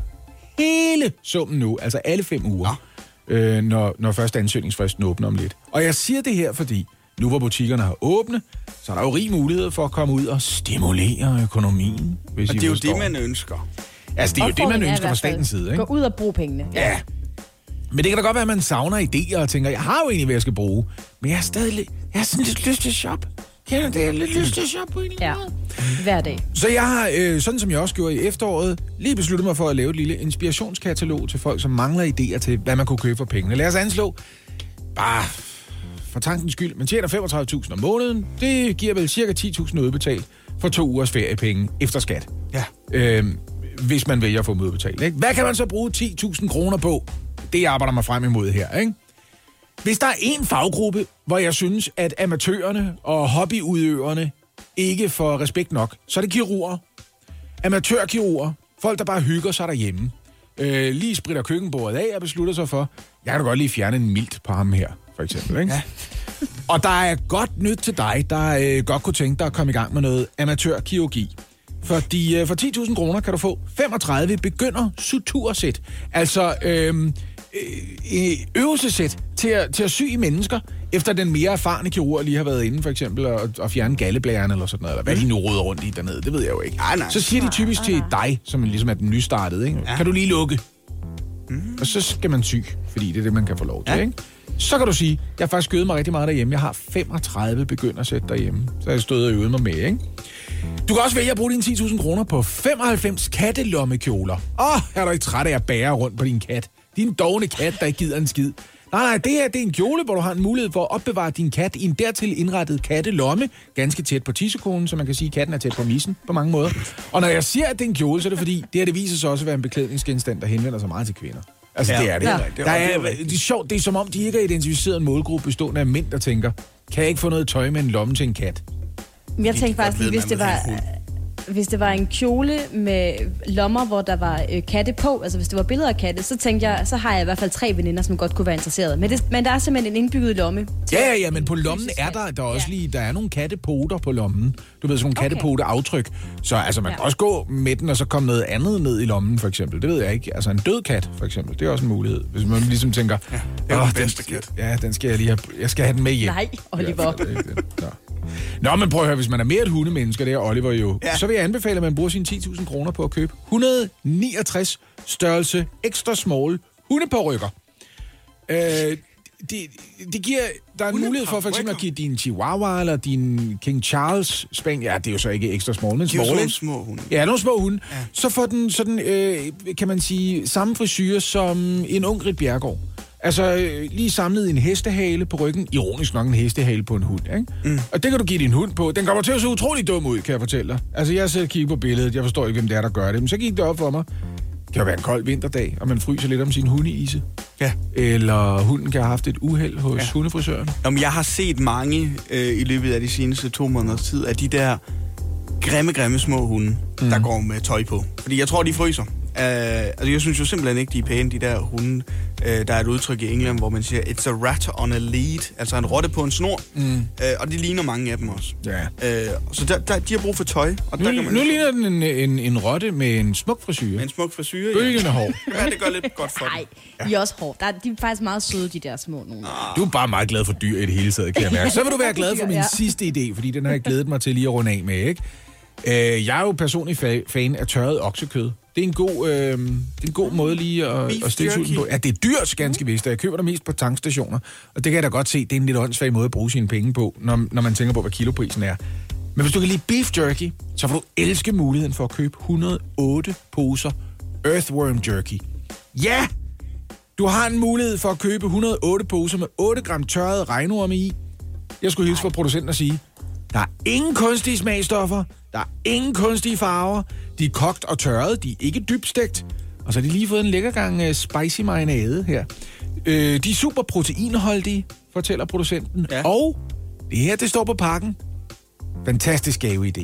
hele summen nu, altså alle fem uger, ja. øh, når, når først ansøgningsfristen åbner om lidt. Og jeg siger det her, fordi nu hvor butikkerne har åbne, så er der jo rig mulighed for at komme ud og stimulere økonomien. Hvis og I det er jo forstår. det, man ønsker. Altså, det er jo det, man ønsker fra statens side, ikke? Gå ud og brug pengene. Ja. Men det kan da godt være, at man savner idéer og tænker, jeg har jo egentlig, hvad jeg skal bruge, men jeg har stadig lidt, jeg har sådan lidt lyst til at shoppe. Ja, det er lidt lyst til at shoppe på en eller anden måde. Hver dag. Så jeg har, øh, sådan som jeg også gjorde i efteråret, lige besluttet mig for at lave et lille inspirationskatalog til folk, som mangler idéer til, hvad man kunne købe for pengene. Lad os anslå, bare for tankens skyld, man tjener femogtredive tusind om måneden, det giver vel cirka ti tusind udbetalt for to ugers feriepenge efter skat. Ja. Øh, hvis man vælger at få dem udbetalt. Ikke? Hvad kan man så bruge ti tusind kroner på? Det arbejder mig frem imod her, ikke? Hvis der er en faggruppe, hvor jeg synes, at amatørerne og hobbyudøverne ikke får respekt nok, så er det kirurger. Amatørkirurger. Folk, der bare hygger sig derhjemme. Øh, lige spritter køkkenbordet af og beslutter sig for, jeg kan da godt lige fjerne en milt på ham her, for eksempel. Ikke? Ja. Og der er godt nyt til dig, der øh, godt kunne tænke dig at komme i gang med noget amatørkirurgi. Fordi øh, for ti tusind kroner kan du få femogtredive begynder sutursæt. Altså øh, øh, øvelsesæt til at, til at sy i mennesker, efter den mere erfarne kirurg lige har været inde, for eksempel, og, og fjerne galleblæren eller sådan noget, eller hvad de nu råder rundt i dernede, det ved jeg jo ikke. Nej, nej. Så siger de typisk til dig, som ligesom er den nystartede, ikke? Ja. Kan du lige lukke? Mm. Og så skal man sy, fordi det er det, man kan få lov til, ja. Ikke? Så kan du sige, jeg har faktisk øvet mig rigtig meget derhjemme. Jeg har femogtredive begyndersæt derhjemme, så jeg har stået og øvet mig med, ikke? Du kan også vælge at bruge dine ti tusind kroner på femoghalvfems kattelommekjoler. Åh, oh, er du ikke træt af at bære rundt på din kat? Din dovne kat, der ikke gider en skid. Nej, nej, det her det er en kjole, hvor du har en mulighed for at opbevare din kat i en dertil indrettet kattelomme, ganske tæt på tissekonen, så man kan sige, at katten er tæt på missen på mange måder. Og når jeg siger, at det er en kjole, så er det fordi, det her det viser sig også at være en beklædningsgenstand, der henvender sig meget til kvinder. Altså, ja. det er det. Ja. Der er, det er sjovt, det er som om, de ikke har identificeret en målgruppe bestående af mænd, der tænker, kan jeg ikke få noget tøj med en lomme til en kat? Jeg tænkte faktisk lige, hvis det var... Hvis det var en kjole med lommer, hvor der var øh, katte på, altså hvis det var billeder af katte, så tænkte jeg, så har jeg i hvert fald tre veninder, som godt kunne være interesseret. Men, det, men der er simpelthen en indbygget lomme. Ja, ja, ja, men på lommen er der, der er også ja. lige, der er nogle kattepoter på lommen. Du ved, sådan nogle okay. kattepote-aftryk. Så altså, man ja. kan også gå med den, og så komme noget andet ned i lommen, for eksempel. Det ved jeg ikke. Altså en død kat, for eksempel. Det er også en mulighed. Hvis man ligesom tænker, ja, det er den bedste kat. Ja, den skal jeg lige have, jeg skal have den med hjem. Nej, Oliver. Ja, Nå, men prøv at høre, hvis man er mere et hundemenneske, det er Oliver jo, ja. så vil jeg anbefale, at man bruger sine ti tusind kroner på at købe et hundrede niogtres størrelse extra small hundepårykker. Øh, det, det giver... Der er en mulighed for for eksempel at give din Chihuahua eller din King Charles Spaniel... Ja, det er jo så ikke ekstra small, men small. Det er jo små hunde. Ja, nogle små hunde. Ja. Så får den sådan, øh, kan man sige, samme frisyre som en ung Ritt Bjerregaard. Altså, øh, lige samlet en hestehale på ryggen. Ironisk nok en hestehale på en hund, ikke? Mm. Og det kan du give din hund på. Den kommer til at se utrolig dum ud, kan jeg fortælle dig. Altså, jeg sidder og kigger på billedet. Jeg forstår ikke, hvem det er, der gør det. Men så gik det op for mig. Det kan jo være en kold vinterdag, og man fryser lidt om sin hundeise. Ja. Eller hunden kan have haft et uheld hos ja. hundefrisøren. Jamen, jeg har set mange øh, i løbet af de seneste to måneders tid af de der grimme, grimme små hunde, mm. der går med tøj på. Fordi jeg tror, de fryser. Uh, altså, jeg synes jo simpelthen ikke, de er pæne, de der hunde. Uh, der er et udtryk i England, hvor man siger, it's a rat on a lead. Altså en rotte på en snor. Mm. Uh, og det ligner mange af dem også. Ja. Uh, så der, der, de har brug for tøj. Og nu der kan man nu ligner den en, en, en rotte med en smuk frisyre. Med en smuk frisyre, Bølgende ja. hår. Ja, det gør lidt godt for Nej, ja. De er også hårde. Der, de er faktisk meget søde, de der små nogle. Ah. Du er bare meget glad for dyr i det hele taget, kan jeg mærke. Så vil du være glad for min ja. sidste idé, fordi den har jeg glædet mig til lige at runde af med, ikke? Uh, jeg er jo personligt fa- fan af tørret oksekød. Det er en god, øh, det er en god måde lige at, at stikke sulten på. Ja, det er dyrt, ganske vist. Jeg køber det mest på tankstationer. Og det kan jeg da godt se, det er en lidt åndssvag måde at bruge sine penge på, når, når man tænker på, hvad kiloprisen er. Men hvis du kan lide beef jerky, så får du elske muligheden for at købe et hundrede og otte poser Earthworm Jerky. Ja! Du har en mulighed for at købe et hundrede og otte poser med otte gram tørrede regnorme i. Jeg skulle hilse fra producenten og sige, der er ingen kunstige smagstoffer, der er ingen kunstige farver, de er kogt og tørret, de er ikke dybstegt, og så har de lige fået en lækker gang uh, spicy marinade her. Øh, de er super proteinholdige, fortæller producenten, ja. Og det her, det står på pakken. Fantastisk gaveidé.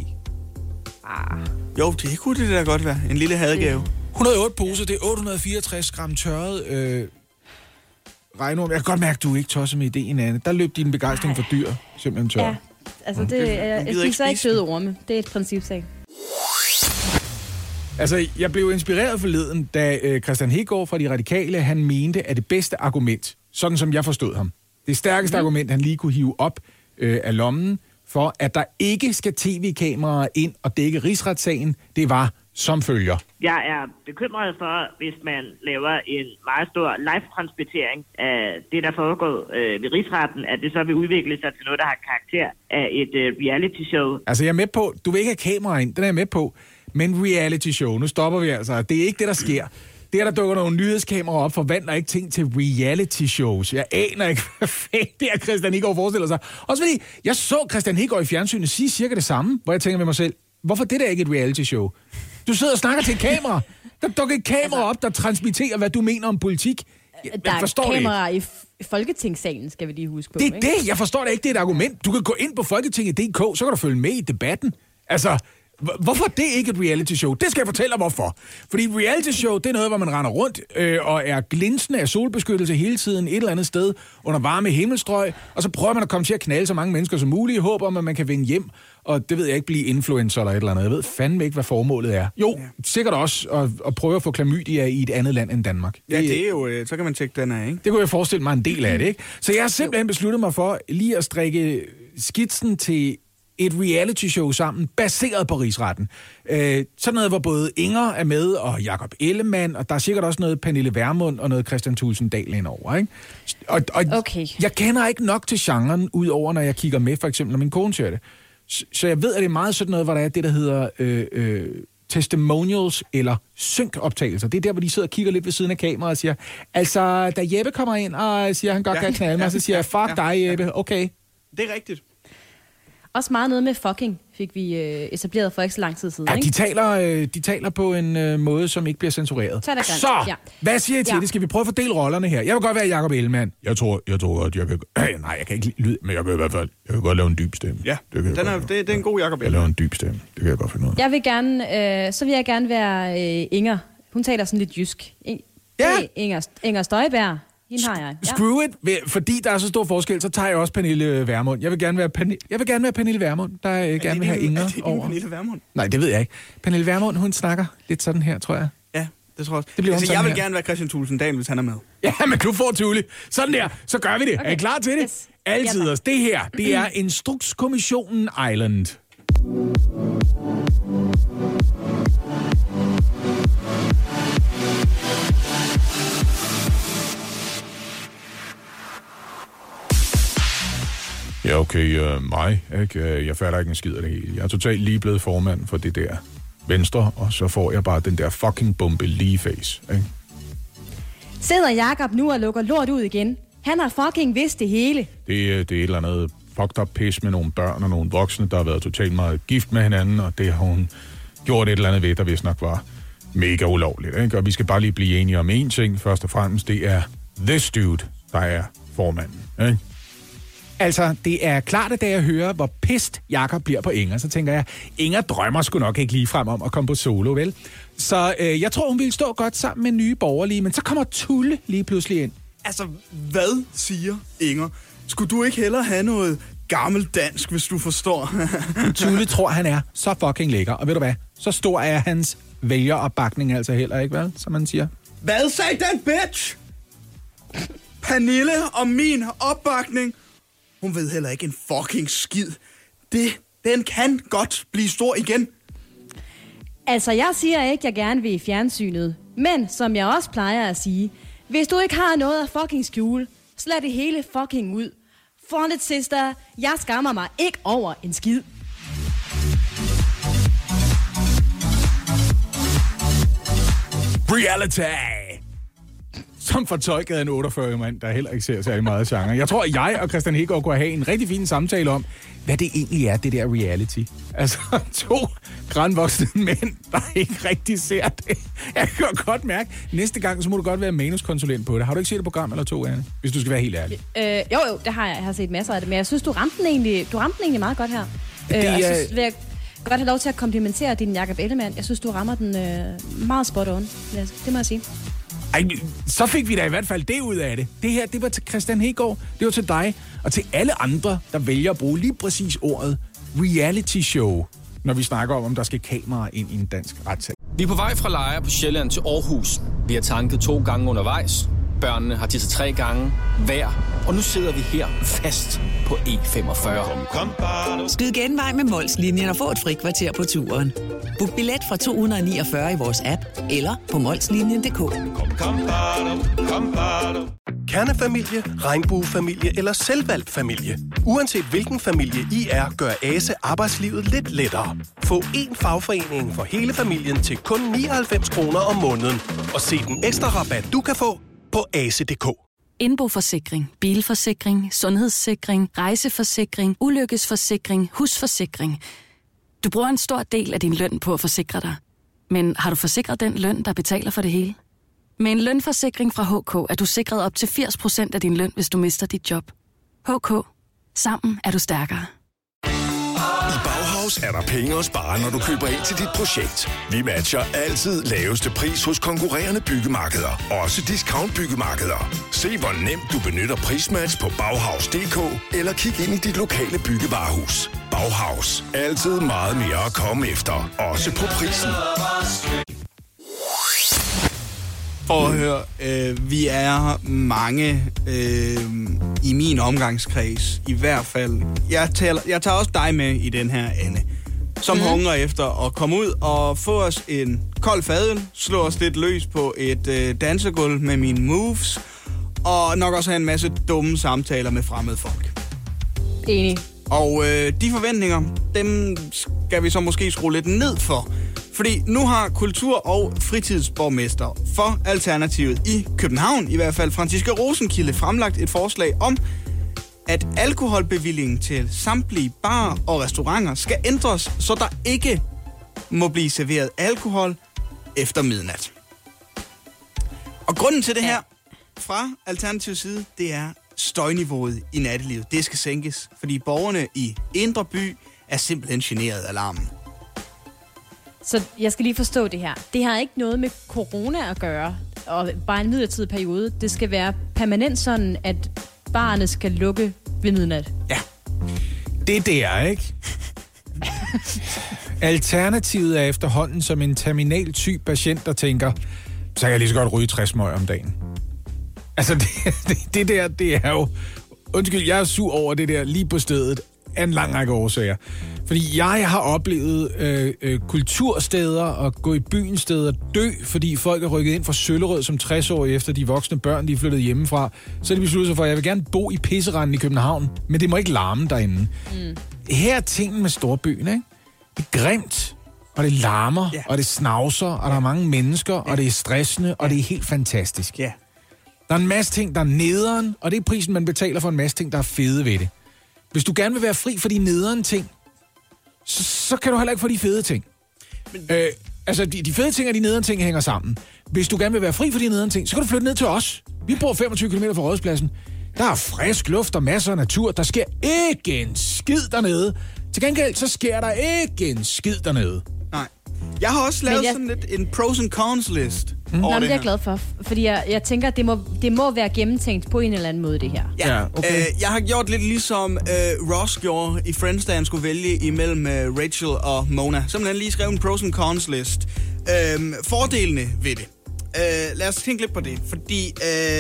Ah. Jo, det kunne det da godt være. En lille hadegave. et hundrede og otte poser, det er otte hundrede og fireogtres gram tørret øh, regnorm. Jeg kan godt mærke, at du ikke tosser med ideen, Anne. Der løb din begejstring for dyr simpelthen tør. Ja, altså det, mm. jeg, jeg spiser ikke døde orme. Det er et principsag. Altså, jeg blev inspireret forleden, da øh, Christian Hegaard fra De Radikale, han mente, at det bedste argument, sådan som jeg forstod ham, det stærkeste mm. argument, han lige kunne hive op øh, af lommen, for at der ikke skal tv-kameraer ind og dække rigsretssagen, det var som følger. Jeg er bekymret for, hvis man laver en meget stor live-transmittering af det, der foregår øh, ved rigsretten, at det så vil udvikle sig til noget, der har karakter af et øh, reality-show. Altså, jeg er med på, du vil ikke have kameraer ind, den er jeg med på, men reality-show, nu stopper vi altså, det er ikke det, der sker. Det, der dukker nogle nyhedskameraer op, forvandler ikke ting til reality-shows. Jeg aner ikke, hvad fanden det er, Christian Hegaard forestiller sig. Også fordi, jeg så Christian Hegaard i fjernsynet sige cirka det samme, hvor jeg tænker med mig selv, hvorfor det der ikke et reality-show? Du sidder og snakker til et kamera. Der dukker et kamera op, der transmitterer, hvad du mener om politik. Jeg, der er forstår kameraer i Folketingssalen, skal vi lige huske på. Det er ikke? det. Jeg forstår da ikke, det er et argument. Du kan gå ind på folketinget punktum d k, så kan du følge med i debatten. Altså, hvorfor det ikke et reality show? Det skal jeg fortælle dig, hvorfor. Fordi reality show, det er noget, hvor man render rundt øh, og er glinsende af solbeskyttelse hele tiden et eller andet sted under varme himmelstrøg, og så prøver man at komme til at knalde så mange mennesker som muligt i håb om, at man kan vinde hjem, og det ved jeg ikke, blive influencer eller et eller andet. Jeg ved fandme ikke, hvad formålet er. Jo, ja. Sikkert også at, at prøve at få klamydia i et andet land end Danmark. Ja, det er jo, så kan man tjekke den af, ikke? Det kunne jeg forestille mig en del af det, ikke? Så jeg har simpelthen besluttet mig for lige at strikke skitsen til et reality-show sammen, baseret på rigsretten. Øh, sådan noget, hvor både Inger er med, og Jakob Ellemann, og der er sikkert også noget Pernille Vermund og noget Christian Thulesen Dahl indover, ikke? Og, og okay. Jeg kender ikke nok til genren, udover når jeg kigger med, for eksempel, når min kone ser det. Så, så jeg ved, at det er meget sådan noget, hvor der er det, der hedder øh, øh, testimonials eller synkoptagelser. Det er der, hvor de sidder og kigger lidt ved siden af kameraet og siger, altså, da Jeppe kommer ind og siger, at han godt ja, kan knalde mig, ja, så siger jeg, fuck ja, dig, Jeppe, okay. Det er rigtigt. Også meget noget med fucking fik vi øh, etableret for ikke så lang tid siden. Ja, ikke? de taler, øh, de taler på en øh, måde, som ikke bliver censureret. Så, så ja. Hvad siger I til ja. det? Skal vi prøve at fordele rollerne her? Jeg vil godt være Jakob Ellemann. Jeg tror, jeg tror at jeg kan... Øh, nej, jeg kan ikke lyde, men jeg kan i hvert fald... Jeg kan godt lave en dyb stemme. Ja, det kan den er, det, det er en god Jakob Ellemann. Jeg laver en dyb stemme. Det kan jeg godt finde ud af. Jeg vil gerne... Øh, så vil jeg gerne være øh, Inger. Hun taler sådan lidt jysk. I, ja. Inger, Inger Støjberg. Hende har jeg. Ja. Screw it. Fordi der er så stor forskel, så tager jeg også Pernille Vermund. Jeg vil gerne være, Pernille, jeg vil gerne være Pernille Vermund, der er, er gerne vil have Inger er det over. Pernille Vermund? Nej, det ved jeg ikke. Pernille Vermund, hun snakker lidt sådan her, tror jeg. Ja, det tror jeg også. Det bliver altså, jeg vil her. gerne være Christian Thulesen Dahl, hvis han er med. Ja, men du får Thule. Sådan der. Så gør vi det. Okay. Er I klar til det? Yes. Altid. Ja, det her, det er Instrukskommissionen Island. Ja, okay, øh, mig, ikke? Jeg fatter ikke en skid af det hele. Jeg er totalt lige blevet formand for det der Venstre, og så får jeg bare den der fucking bombe lige face, ikke? Sidder Jakob nu og lukker lort ud igen? Han har fucking vidst det hele. Det, det er et eller andet fucked up pis med nogle børn og nogle voksne, der har været totalt meget gift med hinanden, og det har hun gjort et eller andet ved, der vist nok var mega ulovligt, ikke? Og vi skal bare lige blive enige om én ting. Først og fremmest, det er this dude, der er formanden, ikke? Altså, det er klart, at da jeg hører, hvor pist Jakob bliver på Inger, så tænker jeg, Inger drømmer sgu nok ikke lige frem om at komme på solo, vel? Så øh, jeg tror, hun ville stå godt sammen med Nye Borgerlige, men så kommer Tulle lige pludselig ind. Altså, hvad siger Inger? Skulle du ikke hellere have noget gammelt dansk, hvis du forstår? Tulle tror, han er så fucking lækker, og ved du hvad? Så stor er hans vælgeropbakning altså heller ikke, vel? Som man siger. Hvad sagde den bitch? Pernille og min opbakning? Hun ved heller ikke en fucking skid. Det, den kan godt blive stor igen. Altså, jeg siger ikke, jeg gerne vil i fjernsynet. Men, som jeg også plejer at sige, hvis du ikke har noget at fucking skjule, så lad det hele fucking ud. Front it, sister. Jeg skammer mig ikke over en skid. Reality! Som fortolket af en otteogfyrre mand, der heller ikke ser særlig meget genre. Jeg tror, at jeg og Christian Hegård kunne have en rigtig fin samtale om, hvad det egentlig er, det der reality. Altså, to grandvoksne mænd, der ikke rigtig ser det. Jeg kan godt mærke, næste gang, så må du godt være manuskonsulent på det. Har du ikke set et program eller to, Anne? Hvis du skal være helt ærlig. Øh, jo, jo, det har jeg. Jeg har set masser af det. Men jeg synes, du ramte den egentlig, du ramte den egentlig meget godt her. Det, øh, jeg øh... synes, vil jeg godt have lov til at komplimentere din Jakob Ellemann. Jeg synes, du rammer den øh, meget spot on. Det må jeg sige. Ej, så fik vi da i hvert fald det ud af det. Det her, det var til Christian Hegård, det var til dig, og til alle andre, der vælger at bruge lige præcis ordet reality show, når vi snakker om, om der skal kameraer ind i en dansk retssag. Vi er på vej fra Lejre på Sjælland til Aarhus. Vi har tanket to gange undervejs. Børnene har tisset tre gange hver. Og nu sidder vi her fast på E femogfyrre. Skyd genvej med Mols-linjen og få et frikvarter på turen. Book billet fra to hundrede niogfyrre i vores app eller på molslinjen punktum d k. Kernefamilie, regnbuefamilie eller selvvalgt familie. Uanset hvilken familie I er, gør Ase arbejdslivet lidt lettere. Få én fagforening for hele familien til kun nioghalvfems kroner om måneden. Og se den ekstra rabat, du kan få på ase punktum d k. Indboforsikring, bilforsikring, sundhedssikring, rejseforsikring, ulykkesforsikring, husforsikring. Du bruger en stor del af din løn på at forsikre dig. Men har du forsikret den løn, der betaler for det hele? Med en lønforsikring fra H K er du sikret op til firs procent af din løn, hvis du mister dit job. H K. Sammen er du stærkere. I Bauhaus er der penge at spare, når du køber ind til dit projekt. Vi matcher altid laveste pris hos konkurrerende byggemarkeder. Også discount byggemarkeder. Se hvor nemt du benytter prismatch på Bauhaus punktum d k eller kig ind i dit lokale byggevarehus. Bauhaus. Altid meget mere at komme efter. Også på prisen. For at høre, øh, vi er mange øh, i min omgangskreds, i hvert fald. Jeg, taler, jeg tager også dig med i den her, Anne, som mm. hungrer efter at komme ud og få os en kold fadøl, slå os lidt løs på et øh, dansegulv med mine moves, og nok også have en masse dumme samtaler med fremmede folk. Enig. Og øh, de forventninger, dem skal vi så måske skrue lidt ned for. Fordi nu har kultur- og fritidsborgmester for Alternativet i København, i hvert fald Franciska Rosenkilde, fremlagt et forslag om, at alkoholbevillingen til samtlige barer og restauranter skal ændres, så der ikke må blive serveret alkohol efter midnat. Og grunden til det her fra Alternativets side, det er støjniveauet i nattelivet. Det skal sænkes, fordi borgerne i Indre By er simpelthen generet af larmen. Så jeg skal lige forstå det her. Det har ikke noget med corona at gøre, og bare en midlertidig periode. Det skal være permanent sådan, at barerne skal lukke ved midnat. Ja, det er det, ikke? Alternativet er efterhånden som en terminal type patient, der tænker, så kan jeg lige så godt ryge tres smøger om dagen. Altså, det, det, det der, det er jo... Undskyld, jeg er sur over det der lige på stedet. af en lang række årsager. Fordi jeg har oplevet øh, øh, kultursteder og gå i byen steder dø, fordi folk er rykket ind fra Søllerød som tres-årige efter de voksne børn, de er flyttet hjemmefra. Så de besluttede sig for, at jeg vil gerne bo i pisseranden i København, men det må ikke larme derinde. Mm. Her er tingen med storbyen, ikke? Det er grimt, og det larmer, yeah. og det snavser, og der er mange mennesker, yeah. og det er stressende, og det er helt fantastisk. Yeah. Der er en masse ting, der er nederen, og det er prisen, man betaler for en masse ting, der er fede ved det. Hvis du gerne vil være fri for de nederen ting, så, så kan du heller ikke få de fede ting. Men... Øh, altså, de, de fede ting og de nederen ting hænger sammen. Hvis du gerne vil være fri for de nederen ting, så kan du flytte ned til os. Vi bor femogtyve kilometer fra Rådhuspladsen. Der er frisk luft og masser af natur. Der sker ikke en skid dernede. Til gengæld, så sker der ikke en skid dernede. Nej. Jeg har også lavet jeg... sådan lidt en pros and cons list. Mm. Nå, det er jeg glad for, fordi jeg, jeg tænker, at det må, det må være gennemtænkt på en eller anden måde, det her. Ja, okay. øh, jeg har gjort lidt ligesom øh, Ross gjorde i Friends, da han skulle vælge imellem øh, Rachel og Mona. Simpelthen lige skrev en pros and cons list. Øh, fordelene ved det. Øh, lad os tænke lidt på det, fordi øh,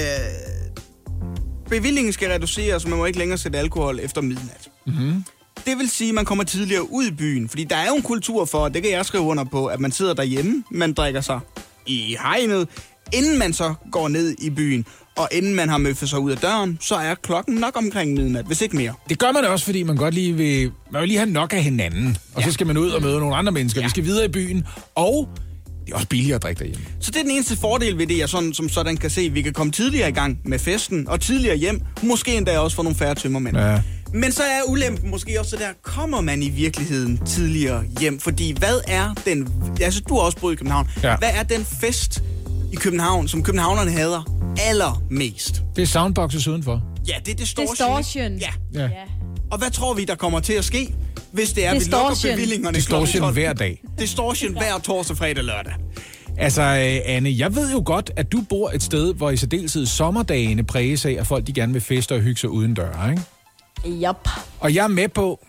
bevillingen skal reduceres, så man må ikke længere sætte alkohol efter midnat. Mm-hmm. Det vil sige, at man kommer tidligere ud i byen, fordi der er jo en kultur for, det kan jeg skrive under på, at man sidder derhjemme, man drikker sig i hegnet, inden man så går ned i byen, og inden man har møffet sig ud af døren, så er klokken nok omkring midnat, hvis ikke mere. Det gør man også, fordi man godt lige vil, man vil lige have nok af hinanden, og ja. Så skal man ud og møde nogle andre mennesker. Ja. Vi skal videre i byen, og det er også billigere at drikke derhjemme. Så det er den eneste fordel ved det, jeg sådan, som sådan kan se, at vi kan komme tidligere i gang med festen, og tidligere hjem, måske endda også få nogle færre tømmermænd. Ja. Men så er ulempen måske også, der kommer man i virkeligheden tidligere hjem. Fordi hvad er den... Altså, du har også boet i København. Ja. Hvad er den fest i København, som københavnerne hader allermest? Det er soundboxes udenfor. Ja, det er distortion. Distortion. Ja. Ja. ja. Og hvad tror vi, der kommer til at ske, hvis det er, at vi lukker bevillingerne? Distortion hver dag. Distortion hver torsdag, fredag, lørdag. Altså, Anne, jeg ved jo godt, at du bor et sted, hvor i særdeleshed sommerdagene præges af, at folk de gerne vil feste og hygge sig uden døre, ikke? Yep. Og jeg er med på,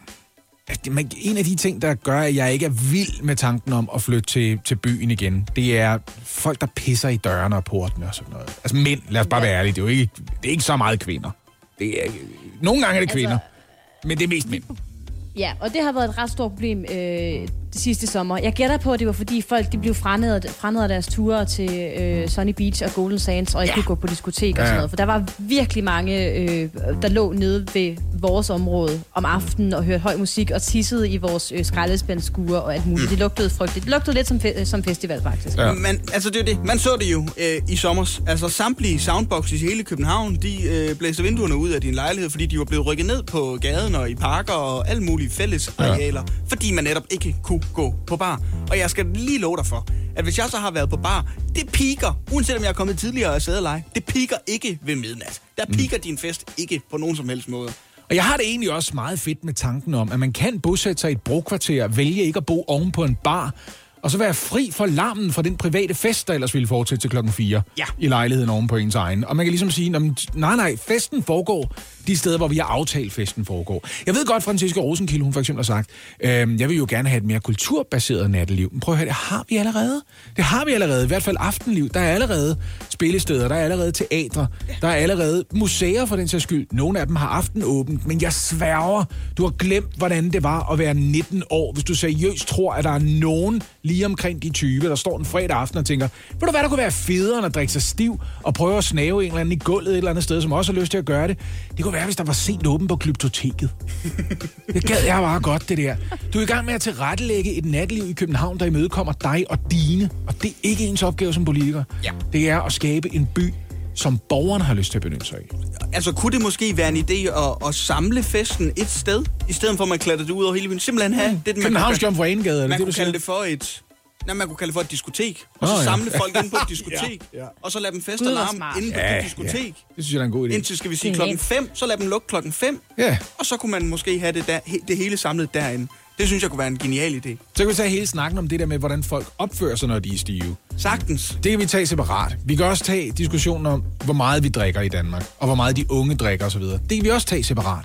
at en af de ting, der gør, at jeg ikke er vild med tanken om at flytte til, til byen igen, det er folk, der pisser i dørene og portene og sådan noget. Altså mænd, lad os bare være ærlige, det er jo ikke, det er ikke så meget kvinder. Det er, nogle gange er det kvinder, altså, men det er mest mænd. Ja, og det har været et ret stort problem øh, det sidste sommer. Jeg gætter på, at det var fordi folk de blev frændet af deres ture til øh, Sunny Beach og Golden Sands, og ikke ja. kunne gå på diskotek og sådan noget. For der var virkelig mange, øh, der lå nede ved vores område om aftenen og hørte høj musik og tissede i vores øh, skraldespandskure og alt muligt. Mm. Det lugtede frygteligt. Det lugtede lidt som, fe- som festival, faktisk. Ja. Men altså, det er det. Man så det jo øh, i sommers. Altså, samtlige soundboxes i hele København, de øh, blæste vinduerne ud af din lejlighed, fordi de var blevet rykket ned på gaden og i parker og alt muligt fælles arealer, ja. fordi man netop ikke kunne gå på bar. Og jeg skal lige love dig for, at hvis jeg så har været på bar, det piker, uanset om jeg er kommet tidligere og siddet og lege, det piker ikke ved midnat. Der piker mm. din fest ikke på nogen som helst måde. Og jeg har det egentlig også meget fedt med tanken om, at man kan bosætte sig i et brokvarter, vælge ikke at bo oven på en bar, og så være fri for larmen fra den private fest, der ellers ville fortsætte til klokken fire ja. i lejligheden oven på ens egen. Og man kan ligesom sige, nej, nej, festen foregår de steder, hvor vi har aftalt, festen foregår. Jeg ved godt, Franciska Rosenkilde, hun for eksempel har sagt, øh, jeg vil jo gerne have et mere kulturbaseret natteliv. Men prøv at høre, det har vi allerede. Det har vi allerede, i hvert fald aftenliv. Der er allerede spillesteder, der er allerede teatre, der er allerede museer for den sags skyld. Nogle af dem har aftenåbent, men jeg sværger, du har glemt, hvordan det var at være nitten år, hvis du seriøst tror, at der er nogen lige omkring de tyve, der står en fredag aften og tænker, ved du hvad, der kunne være federe end at drikke sig stiv og prøve at snave en eller anden i gulvet et eller andet sted, som også har lyst til at gøre det. Det kunne være, hvis der var sent åben på Glyptoteket. Det gad jeg bare godt, det der. Du er i gang med at tilrettelægge et natliv i København, der imødekommer dig og dine, og det er ikke ens opgave som politiker. Ja. Det er at skabe en by, som borgerne har lyst til at benytte sig af. Altså, kunne det måske være en idé at, at samle festen et sted, i stedet for at man klatrer det ud over hele byen? Simpelthen have mm. det, man Københavns Jomfru Anegade, man det, kunne du kalde det for et... Nej, man kunne kalde det for et diskotek, og så oh, ja. samle folk ind på et diskotek, ja, ja. og så lade dem feste alarm inde på ja, det diskotek. Ja. Det synes jeg er en god idé. Indtil, skal vi sige, klokken fem, så lad dem lukke klokken fem, ja. og så kunne man måske have det, der, det hele samlet derinde. Det synes jeg kunne være en genial idé. Så kan vi tage hele snakken om det der med, hvordan folk opfører sig, når de er stive. Sagtens. Det kan vi tage separat. Vi kan også tage diskussionen om, hvor meget vi drikker i Danmark, og hvor meget de unge drikker osv. Det kan vi også tage separat.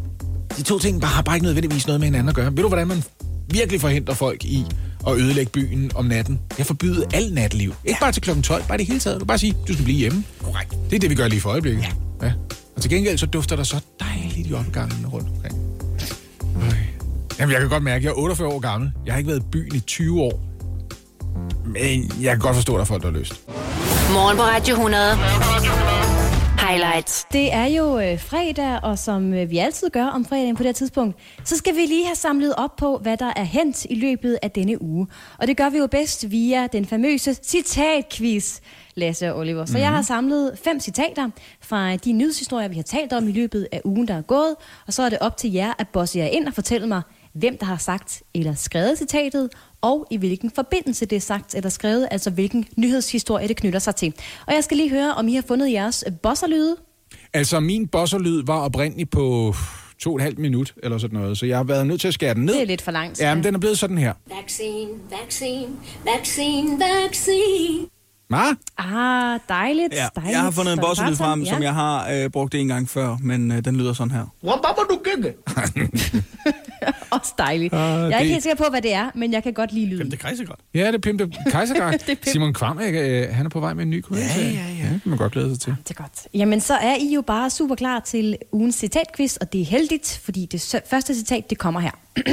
De to ting bare har bare ikke nødvendigvis noget med hinanden at gøre. Ved du, hvordan man virkelig forhindrer folk i at ødelægge byen om natten? Jeg forbyder al natliv. Ikke bare til klokken tolv, bare det hele taget. Du bare sige, du skal blive hjemme. Korrekt. Det er det, vi gør lige for øjeblikket. Ja. Ja. Og til gengæld så dufter der så dejligt i opgangen rundt omkring. Jamen, jeg kan godt mærke, at jeg er otteogfyrre år gammel. Jeg har ikke været i byen i tyve år. Men jeg kan godt forstå, at der er folk, der har lyst. Morgen på Radio hundrede. Highlights. Det er jo øh, fredag, og som øh, vi altid gør om fredagen på det her tidspunkt, så skal vi lige have samlet op på, hvad der er hent i løbet af denne uge. Og det gør vi jo bedst via den famøse citatquiz, Lasse og Oliver. Så mm-hmm. jeg har samlet fem citater fra de nyhedshistorier, vi har talt om i løbet af ugen, der er gået. Og så er det op til jer at bosse jer ind og fortælle mig, hvem der har sagt eller skrevet citatet, og i hvilken forbindelse det er sagt eller skrevet, altså hvilken nyhedshistorie det knytter sig til. Og jeg skal lige høre, om I har fundet jeres bosserlyde. Altså, min bosserlyd var oprindeligt på to og et halvt minut, eller sådan noget, så jeg har været nødt til at skære den ned. Det er lidt for langt. Ja, men den er blevet sådan her. Vaccine, vaccine, vaccine, vaccine. Hva? Ah, dejligt, Ja, dejligt. jeg har fundet en bosselyd frem, ja. som jeg har øh, brugt en gang før, men øh, den lyder sådan her. Også dejligt. Ah, jeg er det- ikke helt sikker på, hvad det er, men jeg kan godt lide lyden. Det er Kejsergræt. Ja, det er Pimpe Kejsergræt. Det er Pimp. Simon Kvam, øh, han er på vej med en ny komedie. Ja, ja, ja. ja. Det kan man godt glæde sig til. Det er godt. Jamen, så er I jo bare super klar til ugens citatquiz, og det er heldigt, fordi det s- første citat, det kommer her.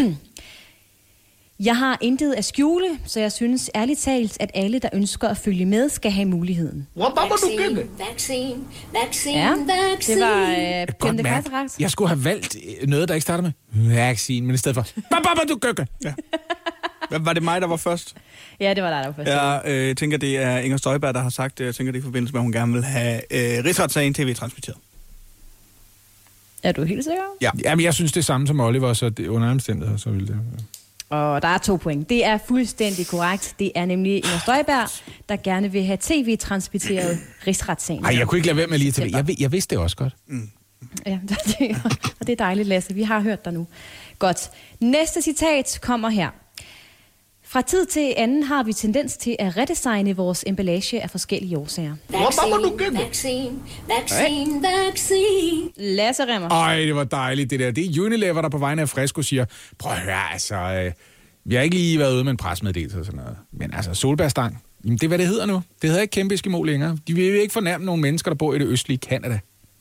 Jeg har intet at skjule, så jeg synes ærligt talt, at alle, der ønsker at følge med, skal have muligheden. Vaccine, vaccine, vaccine, Ja, vaccine. det var øh, Godt Pimpe mærke. Kejsergræt. Jeg skulle have valgt øh, noget, der ikke starter med vaccine, men i stedet for Bababa, du køkke. Ja. Hvad, var det mig, der var først? Ja, det var der, der var først. Jeg øh, tænker, det er Inger Støjberg, der har sagt det. Jeg tænker, det er i forbindelse med, at hun gerne vil have øh, rigsretssagen tv-transmitteret. Er du helt sikker? Ja. Jamen, jeg synes det er samme som Oliver, så det, under omstændigheder, så vil det. Og der er to point. Det er fuldstændig korrekt. Det er nemlig Inger Støjberg, der gerne vil have tv-transmitteret rigsretssagen. Nej, jeg kunne ikke lade være med lige til jeg, jeg vidste det også godt. Mm. Ja, det, og det er dejligt, Lasse. Vi har hørt dig nu. Godt. Næste citat kommer her. Fra tid til anden har vi tendens til at redesigne vores emballage af forskellige årsager. Vaccine, vaccine, vaccine, vaccine. Lasse Remmer. Ej, det var dejligt det der. Det er Unilever, der på vegne af Fresco siger, prøv at høre, altså, øh, vi har ikke lige været ude med en presmeddelelse og sådan noget. Men altså, solbærstang, jamen, det er, hvad det hedder nu. Det hedder ikke kæmpe eskimo længere. De vil jo ikke fornærme nogle mennesker, der bor i det østlige Canada.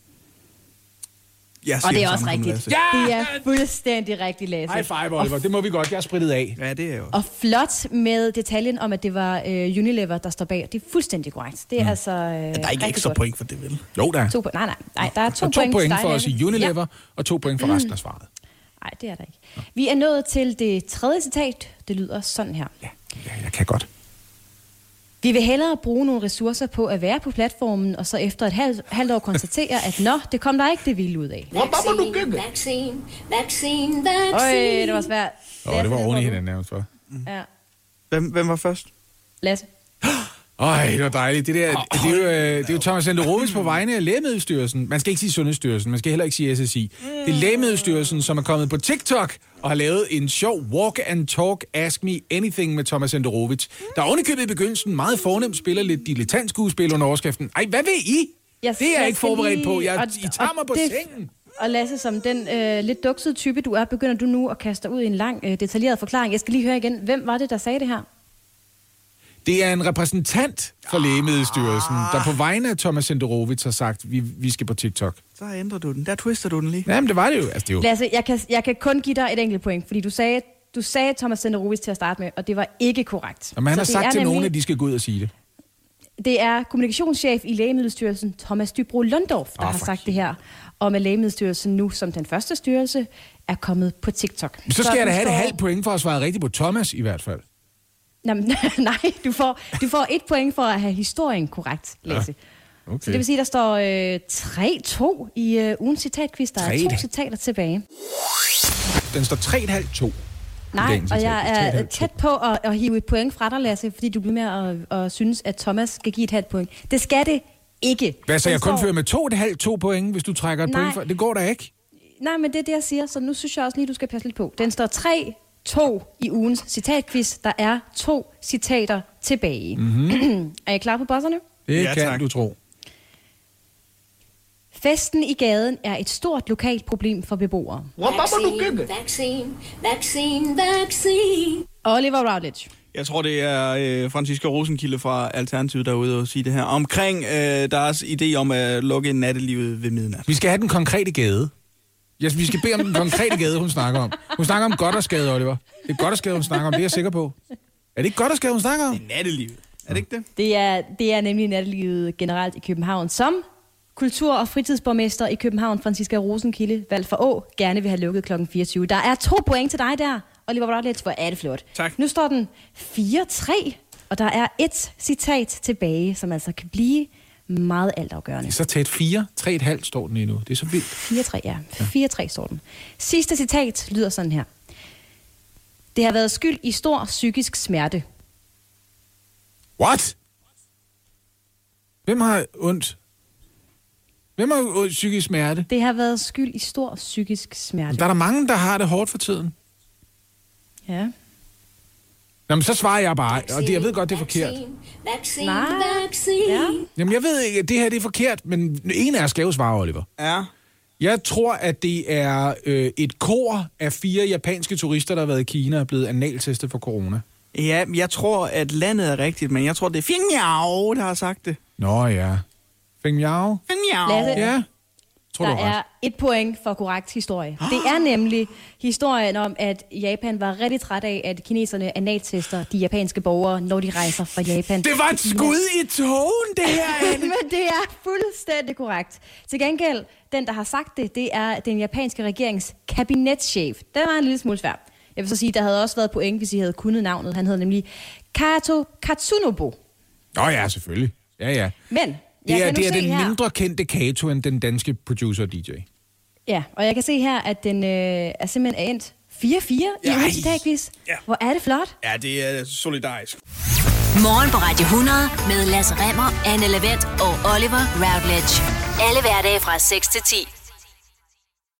Jeg Og det er siger også sammen som rigtigt. Lasse. Det er fuldstændig rigtigt, Lasse. High five, Oliver. Det må vi godt. Jeg er spritet af. Ja, det er jo. Og flot med detaljen om, at det var øh, Unilever, der står bag. Det er fuldstændig korrekt. Det er mm. altså øh, Der er ikke rigtig ekstra godt. point for det, vel? Jo, der er. To, po- nej, nej, nej, der er to, Og to point, point til dig, for at Lasse. sige Unilever, Ja. og to point for resten af svaret. Nej, det er der ikke. Vi er nået til det tredje citat. Det lyder sådan her. Ja, jeg kan godt. Vi vil hellere bruge nogle ressourcer på at være på platformen, og så efter et halvt, halvt år konstatere, at nå, det kom der ikke det vilde ud af. Vaccine, vaccine, vaccine, Øj, vaccine. det var svært. Åh, det var Lasse, oven i hvor du? hinanden nærmest for. Ja. Hvem, hvem var først? Lasse. Øj, det var dejligt. Det, der, det, er jo, øh, det er jo Thomas Enderovic på vegne af Lægemiddelstyrelsen. Man skal ikke sige Sundhedsstyrelsen, man skal heller ikke sige S S I. Det er Lægemiddelstyrelsen, som er kommet på TikTok og har lavet en sjov walk and talk Ask Me Anything med Thomas Enderovic. Der er ovenikøbet i begyndelsen meget fornemt spiller lidt dilettantskuespil under overskriften. Ej, hvad vil I? Jeg, Det er jeg jeg ikke skal forberedt lige- på. Jeg, og- I tager og mig på det- sengen. Og Lasse, som den øh, lidt duksede type, du er, begynder du nu at kaste dig ud i en lang, øh, detaljeret forklaring. Jeg skal lige høre igen. Hvem var det, der sagde det her? Det er en repræsentant for Lægemiddelstyrelsen, der på vegne af Thomas Enderovic har sagt, vi, vi skal på TikTok. Så ændrer du den. Der twister du den lige. Jamen, det var det jo. Altså, det er jo... Lasse, jeg kan, jeg kan kun give dig et enkelt point, fordi du sagde, du sagde Thomas Senderovic til at starte med, og det var ikke korrekt. Og man Så har det sagt er til nemlig- nogen, at de skal gå ud og sige det. Det er kommunikationschef i Lægemiddelstyrelsen, Thomas Dybro Lundorf, der Åh, har for sagt det her, om at Lægemiddelstyrelsen nu som den første styrelse er kommet på TikTok. Så skal jeg da den have et står- halvt point for at svare rigtigt på Thomas i hvert fald. Jamen, nej, du får, du får et point for at have historien korrekt, Lasse. Ja, okay. Så det vil sige, der står øh, tre to i øh, ugens citatquiz. Der er tre to et. citater tilbage. Den står tre komma fem to. Nej, dagens og citat. jeg tre komma er fem tæt på at, at hive et point fra dig, Lasse, fordi du bliver med at, at synes, at Thomas skal give et halvt point. Det skal det ikke. Hvad, så Den jeg kun står- fører med to komma fem to point, hvis du trækker et Nej. point for? Det går da ikke. Nej, men det er det, jeg siger, så nu synes jeg også lige, du skal passe lidt på. Den står tre to i ugens citatquiz. Der er to citater tilbage. Mm-hmm. Er I klar på bosserne? Det Ja, kan tak. du tro. Festen i gaden er et stort lokalt problem for beboere. Vaccine, vaccine, vaccine, vaccine. Oliver Routledge. Jeg tror, det er øh, Franziska Rosenkilde fra Alternativet derude og sige det her. Omkring øh, deres idé om at lukke nattelivet ved midnat. Vi skal have den konkrete gade. Ja, vi skal bede om den konkrete gade, hun snakker om. Hun snakker om Gothersgade, Oliver. Det er Gothersgade, hun snakker om, det er jeg sikker på. Er det ikke Gothersgade, hun snakker om? Det er nattelivet. Er det ikke det? Det er, det er nemlig nattelivet generelt i København, som kultur- og fritidsborgmester i København, Franciska Rosenkilde, valgt for Å, gerne vil have lukket klokken fireogtyve. Der er to point til dig der, Oliver Routledge, hvor er det flot. Tak. Nu står den fire tre, og der er et citat tilbage, som altså kan blive meget altafgørende. Så tæt fire, tre et halvt står den endnu. Det er så vildt. fire tre, ja. fire tre står den. Sidste citat lyder sådan her. Det har været skyld i stor psykisk smerte. What? Hvem har ondt? Hvem har ondt psykisk smerte? Det har været skyld i stor psykisk smerte. Der er der mange, der har det hårdt for tiden. Ja. Jamen, så svarer jeg bare, og det, jeg ved godt, det er forkert. Vaccine, Nej. vaccine. Ja. Jamen, jeg ved ikke, det her det er forkert, men en af jer skal jo svare, Oliver. Ja. Jeg tror, at det er øh, et kor af fire japanske turister, der har været i Kina og blevet analtestet for corona. Ja, jeg tror, at landet er rigtigt, men jeg tror, det er Fing Miao, der har sagt det. Nå ja. Fing Miao? Fing Miao. Lasse, Ja. Tror der du ret? er et point for korrekt historie. Det er nemlig historien om, at Japan var rigtig træt af, at kineserne analtester de japanske borgere, når de rejser fra Japan. Det var et skud i togen, det her, Anne. Men det er fuldstændig korrekt. Til gengæld, den, der har sagt det, det er den japanske regerings kabinetschef. Den var en lille smule svær. Jeg vil så sige, der havde også været point, hvis I havde kunnet navnet. Han hed nemlig Kato Katsunobu. Nå ja, selvfølgelig. Ja, ja. Men Det er, kan nu det er se den her, mindre kendte Kato end den danske producer D J. Ja, og jeg kan se her, at den øh, er simpelthen endt fire fire i Ej. ugens dagquiz. Ja. Hvor er det flot. Ja, det er solidarisk. Morgen på Radio hundrede med Lasse Remmer, Anne Lavendt og Oliver Routledge. Alle hverdage fra seks til ti.